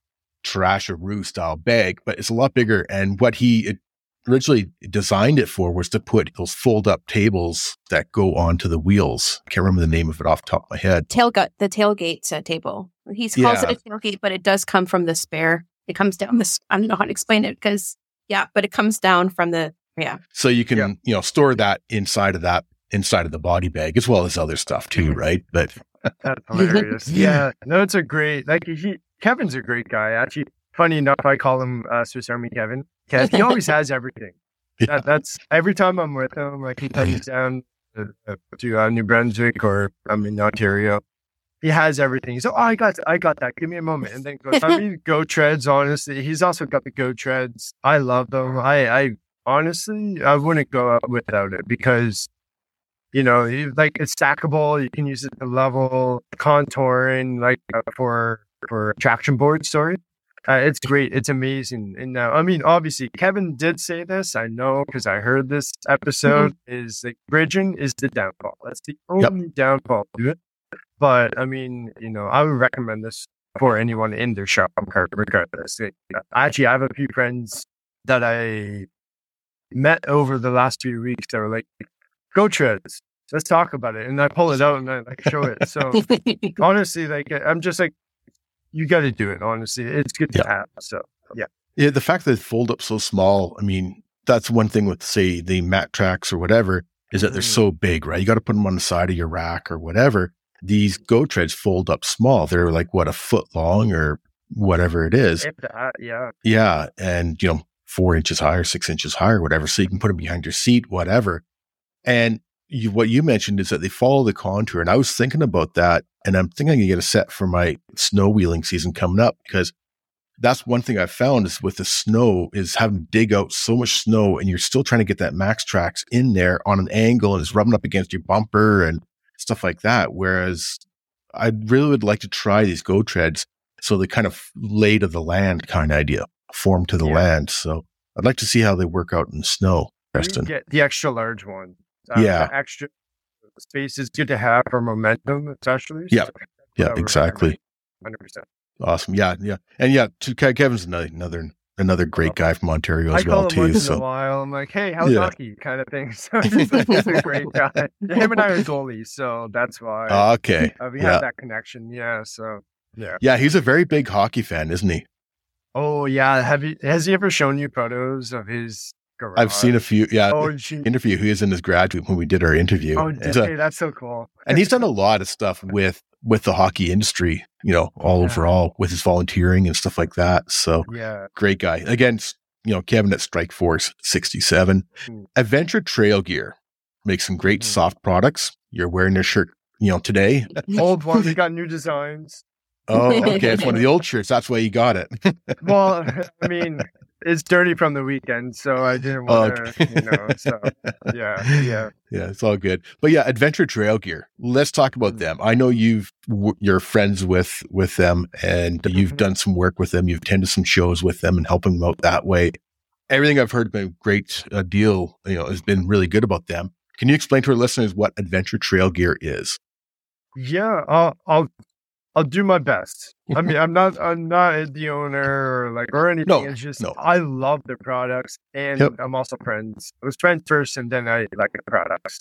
trasharoo style bag, but it's a lot bigger. And what he originally designed it for was to put those fold up tables that go onto the wheels. I can't remember the name of it off the top of my head. Tailgate, the tailgate uh, table. He calls Yeah. it a tailgate, but it does come from the spare. It comes down this. I don't know how to explain it because, yeah, but it comes down from the, yeah. So you can, Yeah. you know, store that inside of that, inside of the body bag, as well as other stuff too, right? But that's hilarious. Yeah. No, it's a great, like, he, Kevin's a great guy. Actually, funny enough, I call him uh, Swiss Army Kevin. Kev, he always has everything. Yeah. That, that's every time I'm with him, like he comes down to, to uh, New Brunswick or I'm in Ontario. He has everything. So, oh, I got, I got that. Give me a moment. And then goes, I mean, Go Treads. Honestly, he's also got the Go Treads. I love them. I, I honestly, I wouldn't go out without it because, you know, you, like it's stackable. You can use it to level, contouring, like uh, for for traction boards. Sorry, uh, it's great. It's amazing. And now, I mean, obviously, Kevin did say this. I know because I heard this episode. Mm-hmm. Is like bridging is the downfall. That's the only yep. downfall to it. But I mean, you know, I would recommend this for anyone in their shop, regardless. Actually, I have a few friends that I met over the last few weeks that were like, Go Treads, let's talk about it. And I pull it out and I like show it. So honestly, like I'm just like, you got to do it. Honestly, it's good to yeah. have. So yeah. Yeah. The fact that they fold up so small, I mean, that's one thing with say the Mat Tracks or whatever is that they're mm. so big, right? You got to put them on the side of your rack or whatever. These Go Treads fold up small. They're like what, a foot long or whatever it is. If that, yeah. Yeah. And you know, four inches high or six inches high or whatever. So you can put them behind your seat, whatever. And you, what you mentioned is that they follow the contour. And I was thinking about that. And I'm thinking I'm going to get a set for my snow wheeling season coming up because that's one thing I've found is with the snow is having to dig out so much snow and you're still trying to get that Max Trax in there on an angle and it's rubbing up against your bumper and stuff like that. Whereas I really would like to try these Go Treads. So they kind of lay to the land kind of idea, form to the yeah. land. So I'd like to see how they work out in snow, Preston. You get the extra large one. Uh, yeah. Extra space is good to have for momentum, especially. Yeah. So, yeah, uh, exactly. one hundred percent. Awesome. Yeah. Yeah. And yeah, to, Kevin's another, another, another great guy from Ontario as I well, call him too. Once so in a while, I'm like, hey, how's yeah. hockey kind of thing. So he's, he's a great guy. Him and I are goalies, so that's why. Okay. Uh, we yeah. have that connection. Yeah. So, yeah. Yeah. He's a very big hockey fan, isn't he? Oh, yeah. Have you, has he ever shown you photos of his garage? I've seen a few. Yeah. Oh, gee. Interview. He was in his graduate when we did our interview. Oh, did a, he? That's so cool. And he's done a lot of stuff with, with the hockey industry, you know, all yeah. overall with his volunteering and stuff like that. So yeah, great guy. Again, you know, Kevin at Strike Force sixty-seven. Mm. Adventure Trail Gear makes some great mm. soft products. You're wearing their shirt, you know, today. Old ones. They got new designs. Oh, okay. It's one of the old shirts. That's why you got it. Well, I mean, it's dirty from the weekend, so I didn't want to, okay. you know, so yeah, yeah. Yeah, it's all good. But yeah, Adventure Trail Gear. Let's talk about them. I know you've, you're friends with, with them and you've done some work with them. You've attended some shows with them and helping them out that way. Everything I've heard has been a great uh, deal, you know, has been really good about them. Can you explain to our listeners what Adventure Trail Gear is? Yeah, I'll, I'll, I'll do my best. I mean, I'm not, I'm not the owner or like, or anything. No, it's just, no. I love the products and yep. I'm also friends. I was friends first and then I like the products.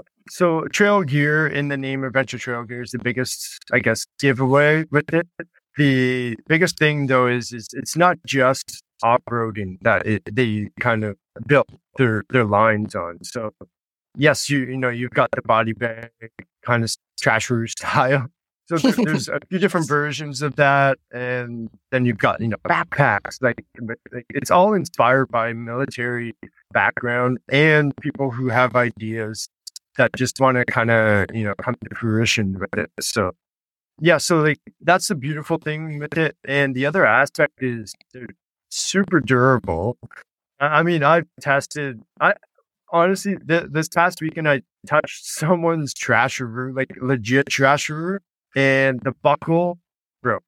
So Trail Gear in the name Adventure Trail Gear is the biggest, I guess, giveaway with it. The biggest thing though is, is it's not just off-roading that it, they kind of built their, their lines on. So yes, you, you know, you've got the body bag kind of trasharoo style. So there's a few different versions of that, and then you've got, you know, backpacks. Like, like it's all inspired by military background and people who have ideas that just want to kind of, you know, come to fruition with it. So, yeah, so like that's the beautiful thing with it. And the other aspect is they're super durable. I mean, I've tested, I honestly, th- this past weekend, I touched someone's trasher, like legit trasher, and the buckle broke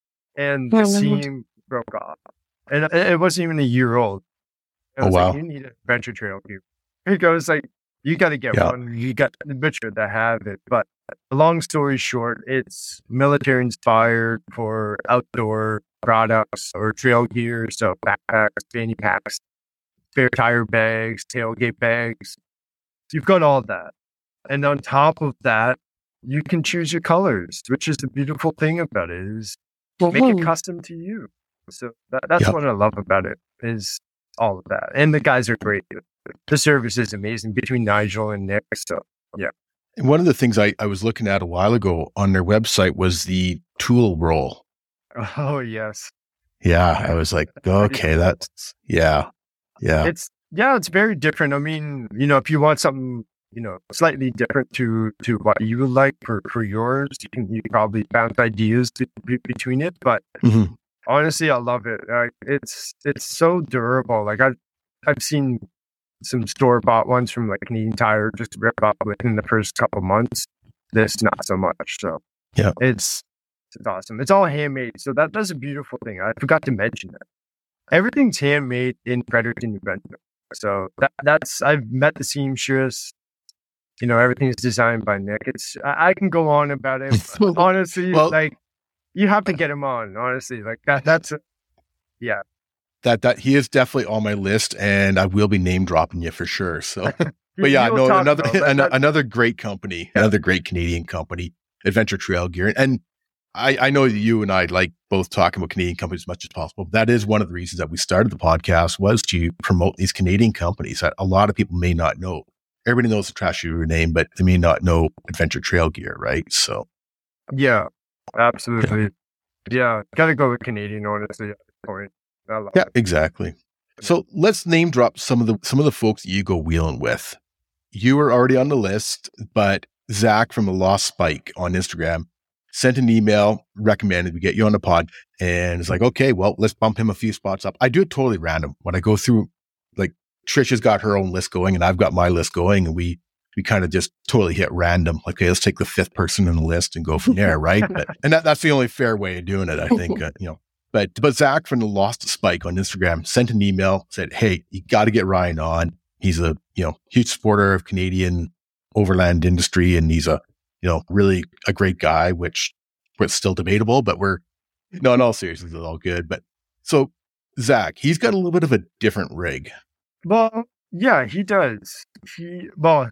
and the seam broke off. And it, it wasn't even a year old. I was Oh, wow. like, you need an adventure trail gear. It goes like, you got to get Yeah. one. You got the butcher that have it. But long story short, it's military inspired for outdoor products or trail gear. So backpacks, fanny packs, spare tire bags, tailgate bags. You've got all that. And on top of that, you can choose your colors, which is the beautiful thing about it, is make it custom to you. So that, that's Yep. what I love about it, is all of that. And the guys are great. The service is amazing between Nigel and Nick. So yeah. And one of the things I, I was looking at a while ago on their website was the tool roll. Oh, yes. Yeah. I was like, okay, that's, yeah. Yeah. It's, yeah, it's very different. I mean, you know, if you want something, you know, slightly different to, to what you would like for, for yours, you can, you can probably bounce ideas to, be, between it. But Mhm. honestly, I love it. Like, it's, it's so durable. Like I've, I've seen some store bought ones from like Canadian Tire just rip up within the first couple months. This, not so much. So Yeah. it's, it's awesome. It's all handmade. So that, that's a beautiful thing. I forgot to mention that. Everything's handmade in Fredericton, New Brunswick. So that, that's, I've met the seamstress. You know, everything's designed by Nick. It's, I, I can go on about it. But honestly, Well- like, you have to get him on, honestly. Like that, that's, a, yeah. That, that he is definitely on my list, and I will be name dropping you for sure. So, but yeah, You'll no, talk another, about that. an, That- another great company, Yeah. another great Canadian company, Adventure Trail Gear. And I, I know that you and I like both talking about Canadian companies as much as possible. That is one of the reasons that we started the podcast, was to promote these Canadian companies that a lot of people may not know. Everybody knows the Trash Shooter name, but they may not know Adventure Trail Gear, right? So, Yeah, absolutely. Yeah, gotta go with Canadian, honestly, at this point. I love yeah, it. exactly. So let's name drop some of the some of the folks that you go wheeling with. You were already on the list, but Zach from the Lost Spike on Instagram sent an email, recommended we get you on the pod, and it's like, okay, well, let's bump him a few spots up. I do it totally random. When I go through, like, Trisha's got her own list going, and I've got my list going, and we we kind of just totally hit random. Like, okay, let's take the fifth person in the list and go from there, right? But, and that, that's the only fair way of doing it, I think. Uh, you know, but but Zach from the Lost Spike on Instagram sent an email, said, hey, you got to get Ryan on. He's a you know huge supporter of Canadian overland industry, and he's a you know really a great guy, which was still debatable, but we're no, in all seriousness, it's all good. But so Zach, he's got a little bit of a different rig. Well, yeah, he does. He, well,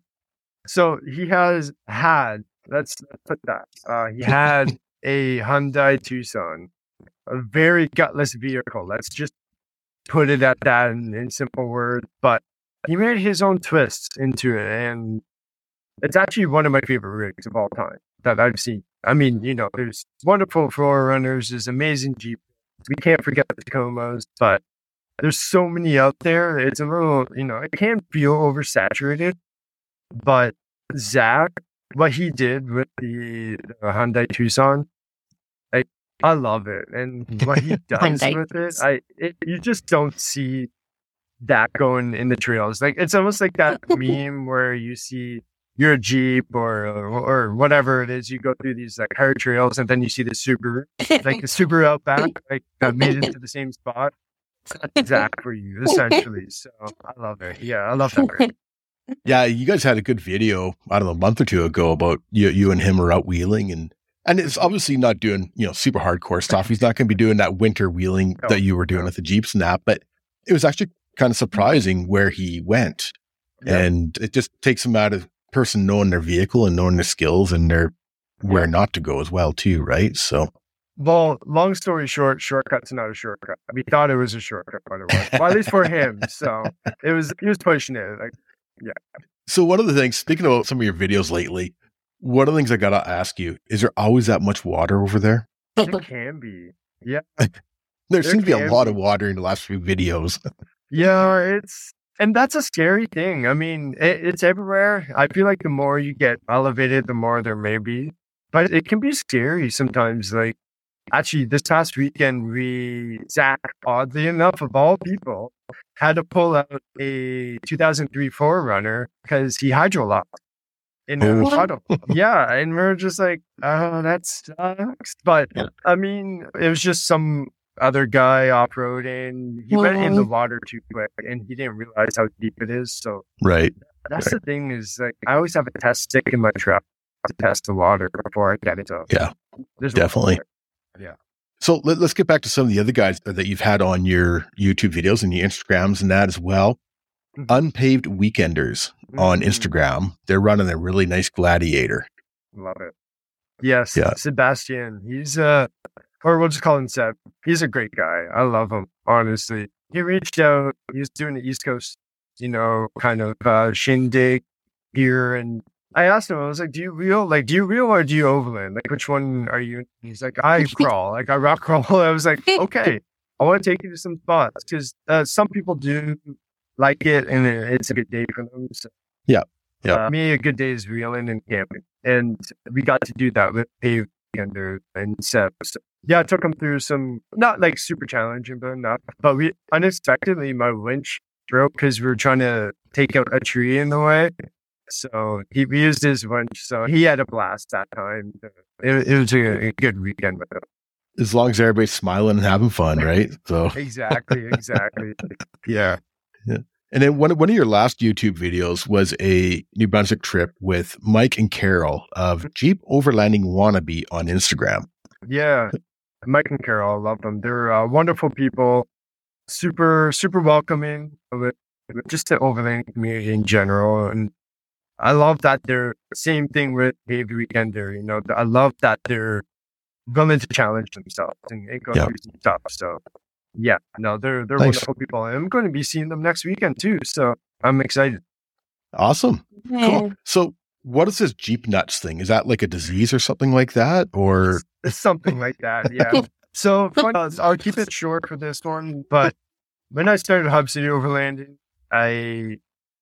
so he has had, let's put that, uh, he had a Hyundai Tucson, a very gutless vehicle. Let's just put it at that in, in simple words. But he made his own twists into it, and it's actually one of my favorite rigs of all time that I've seen. I mean, you know, there's wonderful Forerunners, there's amazing Jeep. We can't forget the Tacomas, but there's so many out there. It's a little, you know, it can feel oversaturated. But Zach, what he did with the uh, Hyundai Tucson, like, I love it. And what he does Hyundai. with it, I it, you just don't see that going in the trails. Like, it's almost like that meme where you see you're a Jeep or, or or whatever it is. You go through these like hard trails, and then you see the Subaru, like the Subaru Outback, like that made it to the same spot. That's Zach for you, essentially. So I love it. Yeah, I love that rig. Yeah, you guys had a good video, I don't know, a month or two ago about you, you and him are out wheeling, and and it's obviously not doing, you know, super hardcore stuff. He's not going to be doing that winter wheeling No, that you were doing no. with the Jeeps and that, but it was actually kind of surprising where he went. Yeah. And it just takes him out of person knowing their vehicle and knowing their skills and their where Yeah. not to go as well too, right? So Well, long story short, shortcut's not a shortcut. We thought it was a shortcut, but it was. Well, at least for him. So it was. He was pushing it. Like, So one of the things, speaking about some of your videos lately, one of the things I gotta ask you, is there always that much water over there? it can be. Yeah, There, There seems to be a can lot be. of water in the last few videos. yeah. It's And that's a scary thing. I mean, it, it's everywhere. I feel like the more you get elevated, the more there may be. But it can be scary sometimes. Like, actually, this past weekend, we, Zach, oddly enough, of all people, had to pull out a two thousand three four runner because he hydrolocked in a Oh. puddle. Yeah. And we we're just like, oh, that sucks. But Yeah. I mean, it was just some other guy off-roading. He went in the Mhm. water too quick and he didn't realize how deep it is. So Right. that's the thing is like, I always have a test stick in my truck to test the water before I get it. So Yeah, there's definitely. Yeah. So let, let's get back to some of the other guys that you've had on your YouTube videos and your Instagrams and that as well. Mhm. Unpaved Weekenders on Mhm. Instagram. They're running a really nice Gladiator. Love it. Yes. Yeah. Sebastian. He's uh or we'll just call him Seb. He's a great guy. I love him, honestly. He reached out. He was doing the East Coast, you know, kind of uh, shindig here. And I asked him, I was like, do you reel? Like, do you reel or do you overland? Like, which one are you? And he's like, I crawl. Like, I rock crawl. I was like, okay, I want to take you to some spots because uh, some people do like it and it's a good day for them. So, Yeah. Yeah. Uh, me, a good day is reeling and camping. And we got to do that with Dave Under and Seb. So, yeah, I took him through some, not like super challenging, but enough. But we unexpectedly, my winch broke because we were trying to take out a tree in the way. So he we used his winch. So he had a blast that time. It, it was a, a good weekend with him. As long as everybody's smiling and having fun, right? So Exactly, exactly. Yeah. And then one, one of your last YouTube videos was a New Brunswick trip with Mike and Carol of Jeep Overlanding Wannabe on Instagram. Yeah. Mike and Carol, I love them. They're uh, wonderful people, super, super welcoming with, with just the overlanding community in general. And I love that they're same thing with Paved Weekender. You know, I love that they're willing to challenge themselves and, and go Yeah. through some stuff. So, yeah, no, they're they're Nice. wonderful people. And I'm going to be seeing them next weekend too. So I'm excited. Awesome. Yeah. Cool. So what is this Jeep nuts thing? Is that like a disease or something like that? Or It's something like that. Yeah. So fun, uh, I'll keep it short for this one. But when I started Hub City Overlanding, I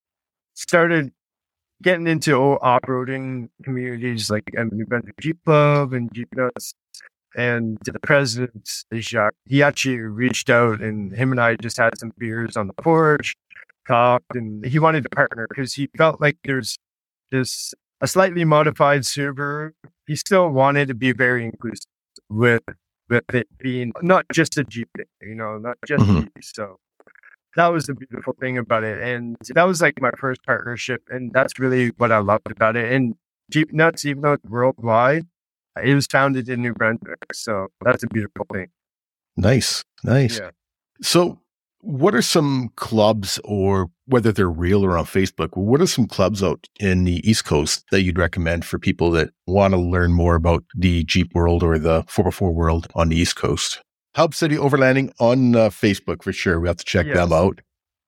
started getting into o- off-roading communities like um, New Brunswick Jeep Club and Jeep Nuts. And the president, Jacques, he actually reached out and him and I just had some beers on the porch, talked, and he wanted to partner because he felt like there's this a slightly modified Subaru. He still wanted to be very inclusive with with it being not just a Jeep thing, you know, not just Mhm. Jeep. So that was the beautiful thing about it. And that was like my first partnership. And that's really what I loved about it. And Jeep Nuts, even though it's worldwide, it was founded in New Brunswick. So that's a beautiful thing. nice, nice. Yeah. So what are some clubs, or whether they're real or on Facebook, what are some clubs out in the East Coast that you'd recommend for people that want to learn more about the Jeep world or the four by four world on the East Coast? Hub City Overlanding on uh, Facebook for sure. We have to check Yes. them out.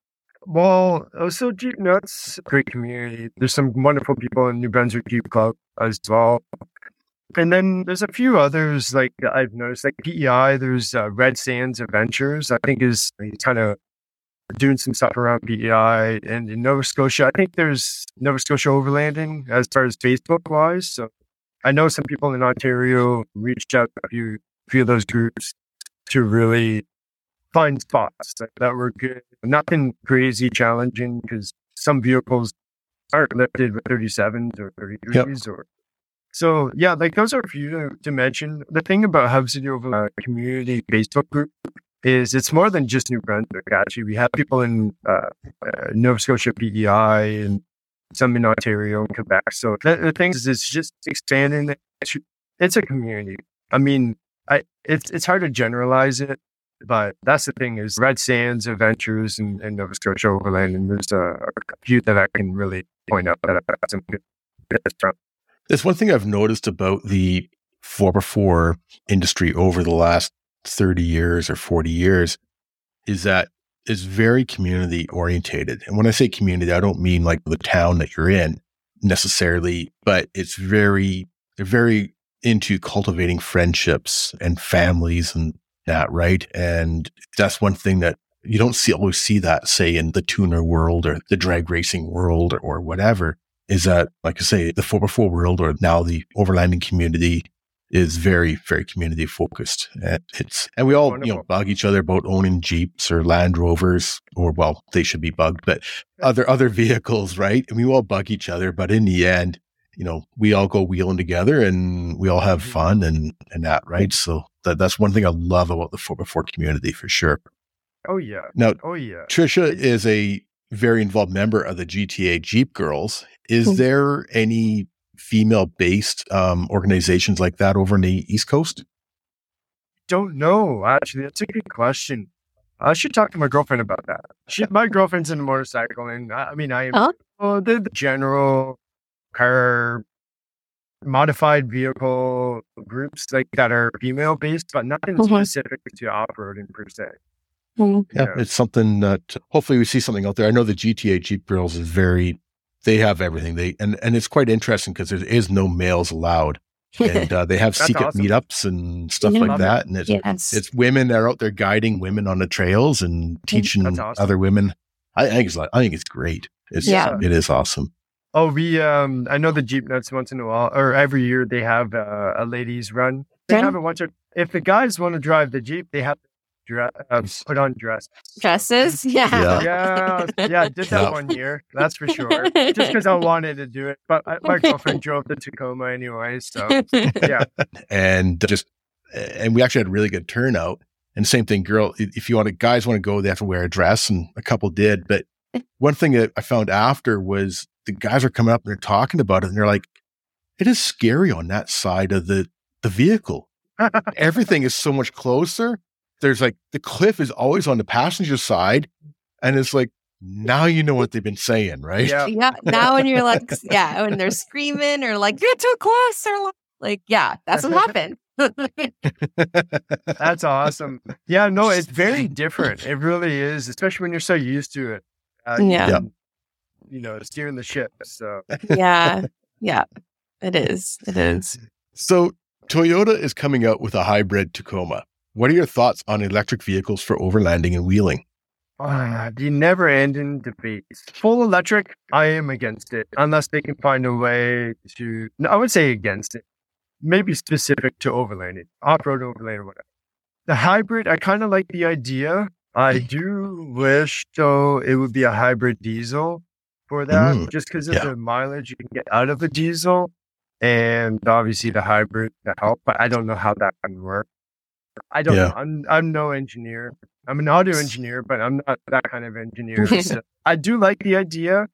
Well, also Jeep Nuts, great community. There's some wonderful people in New Brunswick Jeep Club as well. And then there's a few others like I've noticed, like P E I. There's uh, Red Sands Adventures. I think is kind of doing some stuff around P E I, and in Nova Scotia, I think there's Nova Scotia Overlanding as far as Facebook wise. So I know some people in Ontario reached out to a few, few of those groups to really find spots that, that were good. Nothing crazy challenging because some vehicles aren't lifted with thirty-sevens or thirty-threes or. So yeah, like those are a few to, to mention. The thing about Hub City Overland community Facebook group is it's more than just New Brunswick. Actually, we have people in uh, uh, Nova Scotia P E I and some in Ontario and Quebec. So the, the thing is, it's just expanding. It's, it's a community. I mean, I it's it's hard to generalize it, but that's the thing is Red Sands Adventures and, and Nova Scotia Overland, and there's a, a few that I can really point out that I've got some good bits from. There's one thing I've noticed about the four by four industry over the last thirty years or forty years is that it's very community orientated. And when I say community, I don't mean like the town that you're in necessarily, but it's very, they're very into cultivating friendships and families and that, right? And that's one thing that you don't see always see that, say, in the tuner world or the drag racing world or, or whatever, is that, like I say, the four by four world or now the overlanding community is very, very community focused. And it's, and we all, Wonderful. you know, bug each other about owning Jeeps or Land Rovers, or, well, they should be bugged, but other, other vehicles, right? And we all bug each other, but in the end, you know, we all go wheeling together and we all have mm-hmm. fun and, and that, right? So that, that's one thing I love about the four by four community for sure. Oh yeah. Now, oh yeah. Trisha is a very involved member of the G T A Jeep Girls. Is mm-hmm. there any female-based um, organizations like that over in the East Coast? Don't know. Actually, that's a good question. I should talk to my girlfriend about that. She, my girlfriend's in motorcycling. I, I mean, I am huh? oh, the, the general car modified vehicle groups like that are female-based, but nothing mm-hmm. specific to off-roading per se. Mm-hmm. Yeah, yeah, it's something that hopefully we see something out there. I know the G T A Jeep Girls is very. They have everything. They and, and it's quite interesting because there is no males allowed, and uh, they have secret awesome. meetups and stuff yeah, like that. It. And it's yes. it's women that are out there guiding women on the trails and teaching awesome. other women. I, I think it's I think it's great. It's yeah. it is awesome. Oh, we um I know the Jeep Nuts once in a while or every year they have uh, a ladies run. They have a bunch of if the guys want to drive the Jeep, they have. Dress, uh, put on dresses. Dresses? Yeah. Yeah. Yeah. yeah I did that yeah. one year. That's for sure. Just because I wanted to do it. But I, my girlfriend drove to Tacoma anyway. So, yeah. And just, and we actually had a really good turnout. And same thing, girl, if you want to, guys want to go, they have to wear a dress. And a couple did. But one thing that I found after was the guys are coming up and they're talking about it. And they're like, it is scary on that side of the, the vehicle. Everything is so much closer. There's like the cliff is always on the passenger side, and it's like now you know what they've been saying, right? Yeah. yeah. Now when you're like, yeah, when they're screaming or like you're too close, or like, yeah, that's what happened. That's awesome. Yeah, no, it's very different. It really is, especially when you're so used to it. Uh, yeah, you, you know, steering the ship. So yeah, yeah, it is. It is. So Toyota is coming out with a hybrid Tacoma. What are your thoughts on electric vehicles for overlanding and wheeling? Uh, the never-ending debates. Full electric, I am against it, unless they can find a way to, no, I would say against it, maybe specific to overlanding, off-road overlanding or whatever. The hybrid, I kind of like the idea. I do wish, though, it would be a hybrid diesel for that, mm, just because of yeah. the mileage you can get out of a diesel, and obviously the hybrid to help, but I don't know how that can work. I don't yeah. know. I'm I'm no engineer. I'm an audio engineer, but I'm not that kind of engineer. So I do like the idea.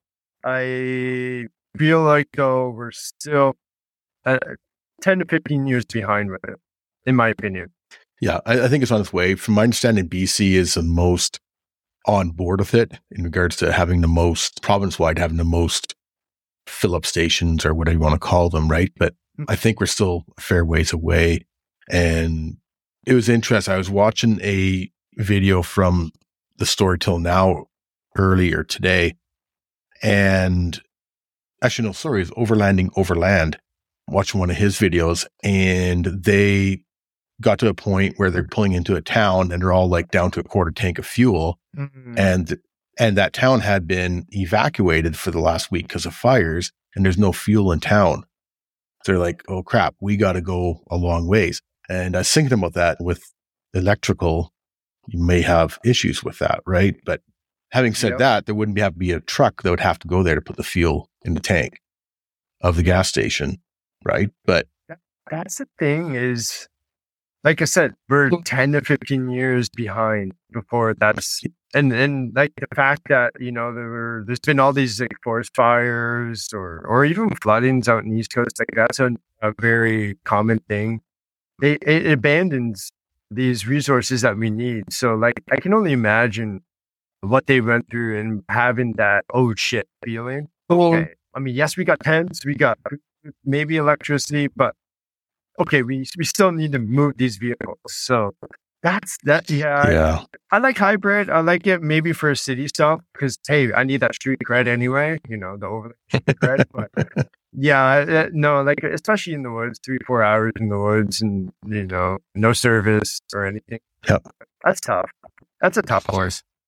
I feel like though we're still uh, ten to fifteen years behind with it, in my opinion. Yeah, I, I think it's on its way. From my understanding, B C is the most on board with it in regards to having the most province-wide, having the most fill-up stations or whatever you want to call them, right? But I think we're still a fair ways away. And it was interesting. I was watching a video from the Story Till Now earlier today. And actually, no, sorry, it's Overlanding Overland. Watching one of his videos, and they got to a point where they're pulling into a town and they're all like down to a quarter tank of fuel. Mm-hmm. And and that town had been evacuated for the last week because of fires, and there's no fuel in town. So they're like, oh crap, we got to go a long ways. And I was thinking about that with electrical, you may have issues with that, right? But having said yep. that, there wouldn't have to be a truck that would have to go there to put the fuel in the tank of the gas station, right? But that's the thing is, like I said, we're ten to fifteen years behind before that's, and and like the fact that, you know, there were, there's been all these like forest fires or, or even floodings out in the East Coast, like that's a, a very common thing. It, it abandons these resources that we need. So like, I can only imagine what they went through and having that, oh shit feeling. Okay. I mean, yes, we got tents, we got maybe electricity, but okay, we we still need to move these vehicles. So that's that. Yeah. Yeah. I, I like hybrid. I like it maybe for city stuff because, hey, I need that street cred anyway, you know, the overland cred. But yeah, no, like, especially in the woods, three, four hours in the woods and, you know, no service or anything. Yep. That's tough. That's a tough horse.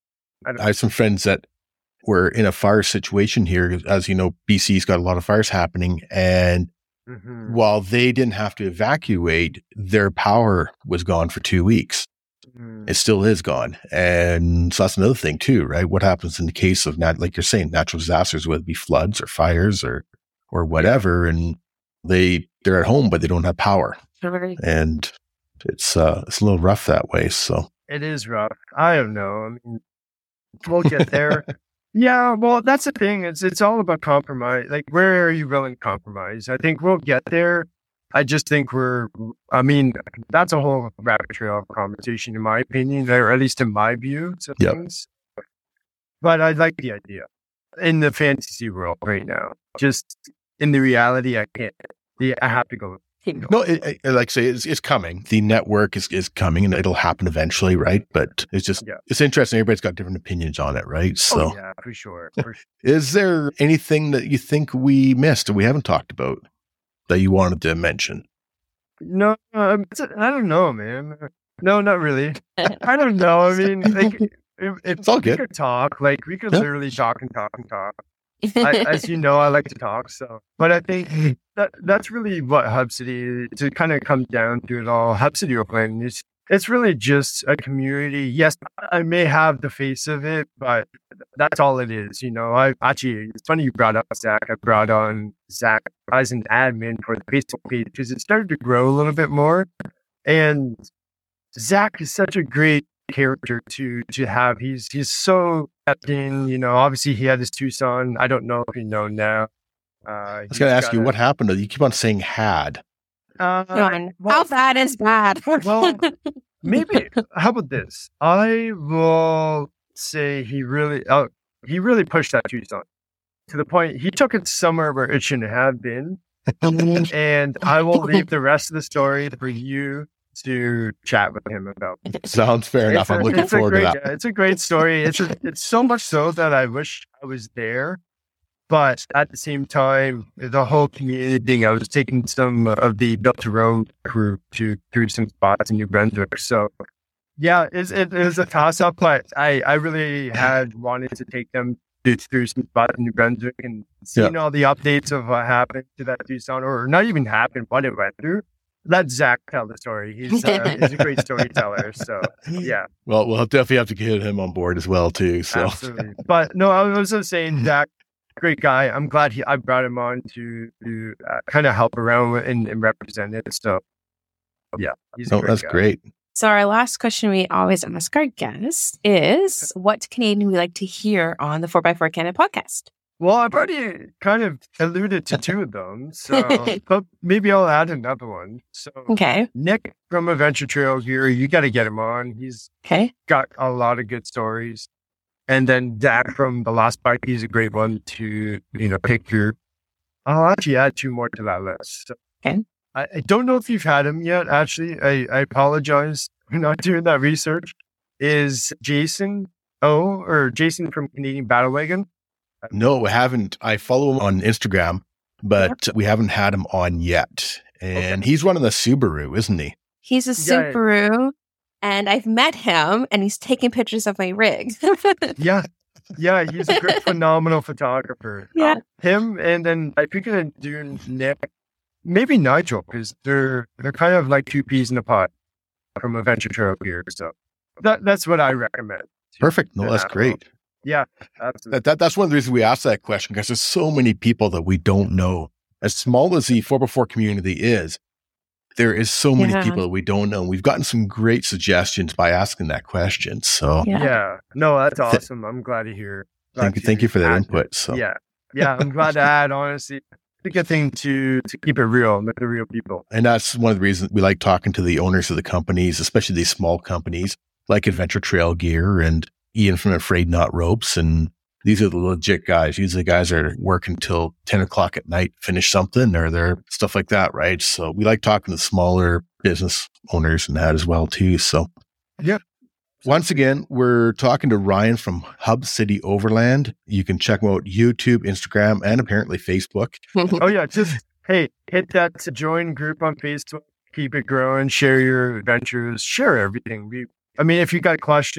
I, don't I have some friends that were in a fire situation here. As you know, B C's got a lot of fires happening. And mm-hmm. while they didn't have to evacuate, their power was gone for two weeks. Mm-hmm. It still is gone. And so that's another thing too, right? What happens in the case of, nat- like you're saying, natural disasters, whether it be floods or fires or or whatever, and they, they're at home, but they don't have power. Right. And it's uh, it's a little rough that way. So it is rough. I don't know. I mean, we'll get there. Yeah, well, that's the thing. It's it's all about compromise. Like, where are you willing to compromise? I think we'll get there. I just think we're, I mean, that's a whole rabbit trail of conversation, in my opinion, or at least in my view of Yep. things. But I like the idea in the fantasy world right now. Just in the reality, I can't. Yeah, I have to go. no, it, it, like I say, it's, it's coming. The network is, is coming, and it'll happen eventually, right? But it's just Yeah. it's interesting. Everybody's got different opinions on it, right? So, Oh, yeah, for sure. For sure. is there anything that you think we missed or we haven't talked about that you wanted to mention? No, um, it's a- I don't know, man. No, not really. I don't know. I mean, like, if, if It's all we good. could talk, like, we could Yeah. literally talk and talk and talk. I, as you know, I like to talk. So, but I think that that's really what Hub City, to kind of come down to it all. Hub City Oakland is, it's really just a community. Yes, I may have the face of it, but that's all it is. You know, I actually, it's funny you brought up Zach. I brought on Zach as an admin for the Facebook page because it started to grow a little bit more. And Zach is such a great character to to have. He's he's so kept in, you know, obviously he had his Tucson. I don't know if you know now. Uh, I was going to ask you what happened. You keep on saying had. Uh, John, well- how bad is bad? well, maybe, how about this? I will say he really, uh, he really pushed that Tucson to the point he took it somewhere where it shouldn't have been. And I will leave the rest of the story for you to chat with him about. Sounds fair enough. It's a- I'm looking it's a forward great, to that. yeah, it's a great story. It's a, it's so much so that I wish I was there, but at the same time, the whole community thing. I was taking some of the Built to Road crew to through some spots in New Brunswick. So yeah, it's, it, it was a toss up, but I I really had wanted to take them to, through some spots in New Brunswick and seeing all the updates of what happened to that Tucson, or not even happened, what it went through. Let Zach tell the story. He's uh, he's a great storyteller. So yeah, Well, we'll definitely have to get him on board as well too. So absolutely. But no, I was just saying, Zach, great guy. I'm glad he I brought him on to to uh, kind of help around with and, and represent it. So yeah, he's a no, great that's guy. great. So our last question we always ask our guests is, what Canadian we like to hear on the four by four Canada podcast? Well, I've already kind of alluded to two of them, so but maybe I'll add another one. So Okay. Nick from Adventure Trail Gear, you got to get him on. He's Okay. got a lot of good stories. And then Dak from The Lost Bike, he's a great one to, you know, pick through. I'll actually add two more to that list. So Okay. I, I don't know if you've had him yet, actually. I, I apologize for not doing that research. Is Jason O, or Jason from Canadian Battle Wagon? No, we haven't. I follow him on Instagram, but we haven't had him on yet. And he's running the Subaru, isn't he? He's a Yeah. Subaru, and I've met him, and he's taking pictures of my rig. Yeah. Yeah, he's a great, phenomenal photographer. Yeah. Uh, him, and then I think I'm doing Nick, maybe Nigel, because they're they're kind of like two peas in a pod from Adventure Trail Gear. So that that's what I recommend. Perfect. No, to that's have great. Yeah, absolutely. That, that That's one of the reasons we asked that question, because there's so many people that we don't know. As small as the four by four community is, there is so many Yeah. people that we don't know. And we've gotten some great suggestions by asking that question. So Yeah. Yeah. No, that's awesome. I'm glad to hear. glad thank you, to thank you for that add- input. So Yeah. Yeah, I'm glad to add, honestly. It's a good thing to to keep it real with the real people. And that's one of the reasons we like talking to the owners of the companies, especially these small companies like Adventure Trail Gear and Ian from Afraid Not Ropes. And these are the legit guys. Usually guys are working till ten o'clock at night, finish something, or they're stuff like that, right? So we like talking to smaller business owners and that as well too. So Yeah. once again, we're talking to Ryan from Hub City Overland. You can check him out YouTube, Instagram, and apparently Facebook. Oh yeah, just hey, hit that to join group on Facebook. Keep it growing. Share your adventures. Share everything. We, I mean, if you got a question,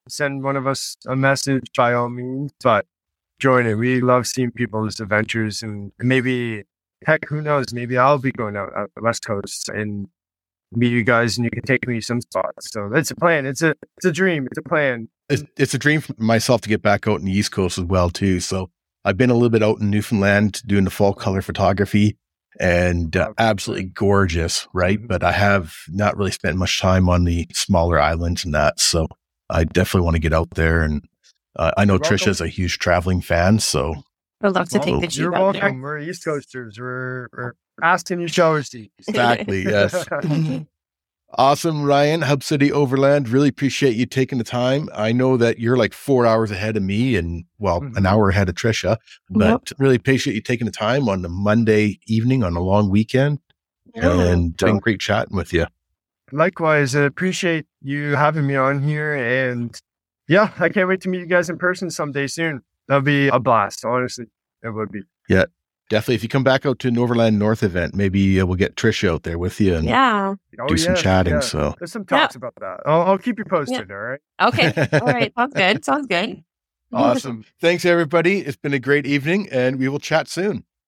send one of us a message by all means, but join it. We love seeing people's adventures, and maybe, heck, who knows? Maybe I'll be going out, out the West Coast and meet you guys, and you can take me some spots. So it's a plan. It's a it's a dream. It's a plan. It's, it's a dream for myself to get back out in the East Coast as well too. So I've been a little bit out in Newfoundland doing the fall color photography, and uh, absolutely gorgeous, right? But I have not really spent much time on the smaller islands and that. So I definitely want to get out there. And uh, I know You're welcome. Trisha's a huge traveling fan, so I'd love to Well, take the Jeep You're out welcome. there. We're East Coasters. We're, we're asking you shower seats. exactly, yes. Awesome, Ryan, Hub City Overland. Really appreciate you taking the time. I know that you're like four hours ahead of me and, well, Mhm. an hour ahead of Trisha, but really appreciate you taking the time on the Monday evening on a long weekend. Yeah. And it's been great chatting with you. Likewise, I appreciate you having me on here. And yeah, I can't wait to meet you guys in person someday soon. That'll be a blast, honestly. It would be. Definitely, if you come back out to an Overland North event, maybe uh, we'll get Trisha out there with you and Yeah. Oh, do some yeah, chatting. yeah. So There's some talks about that. I'll, I'll keep you posted, all right? Okay. All right. Sounds good. Sounds good. awesome. Thanks, everybody. It's been a great evening, and we will chat soon.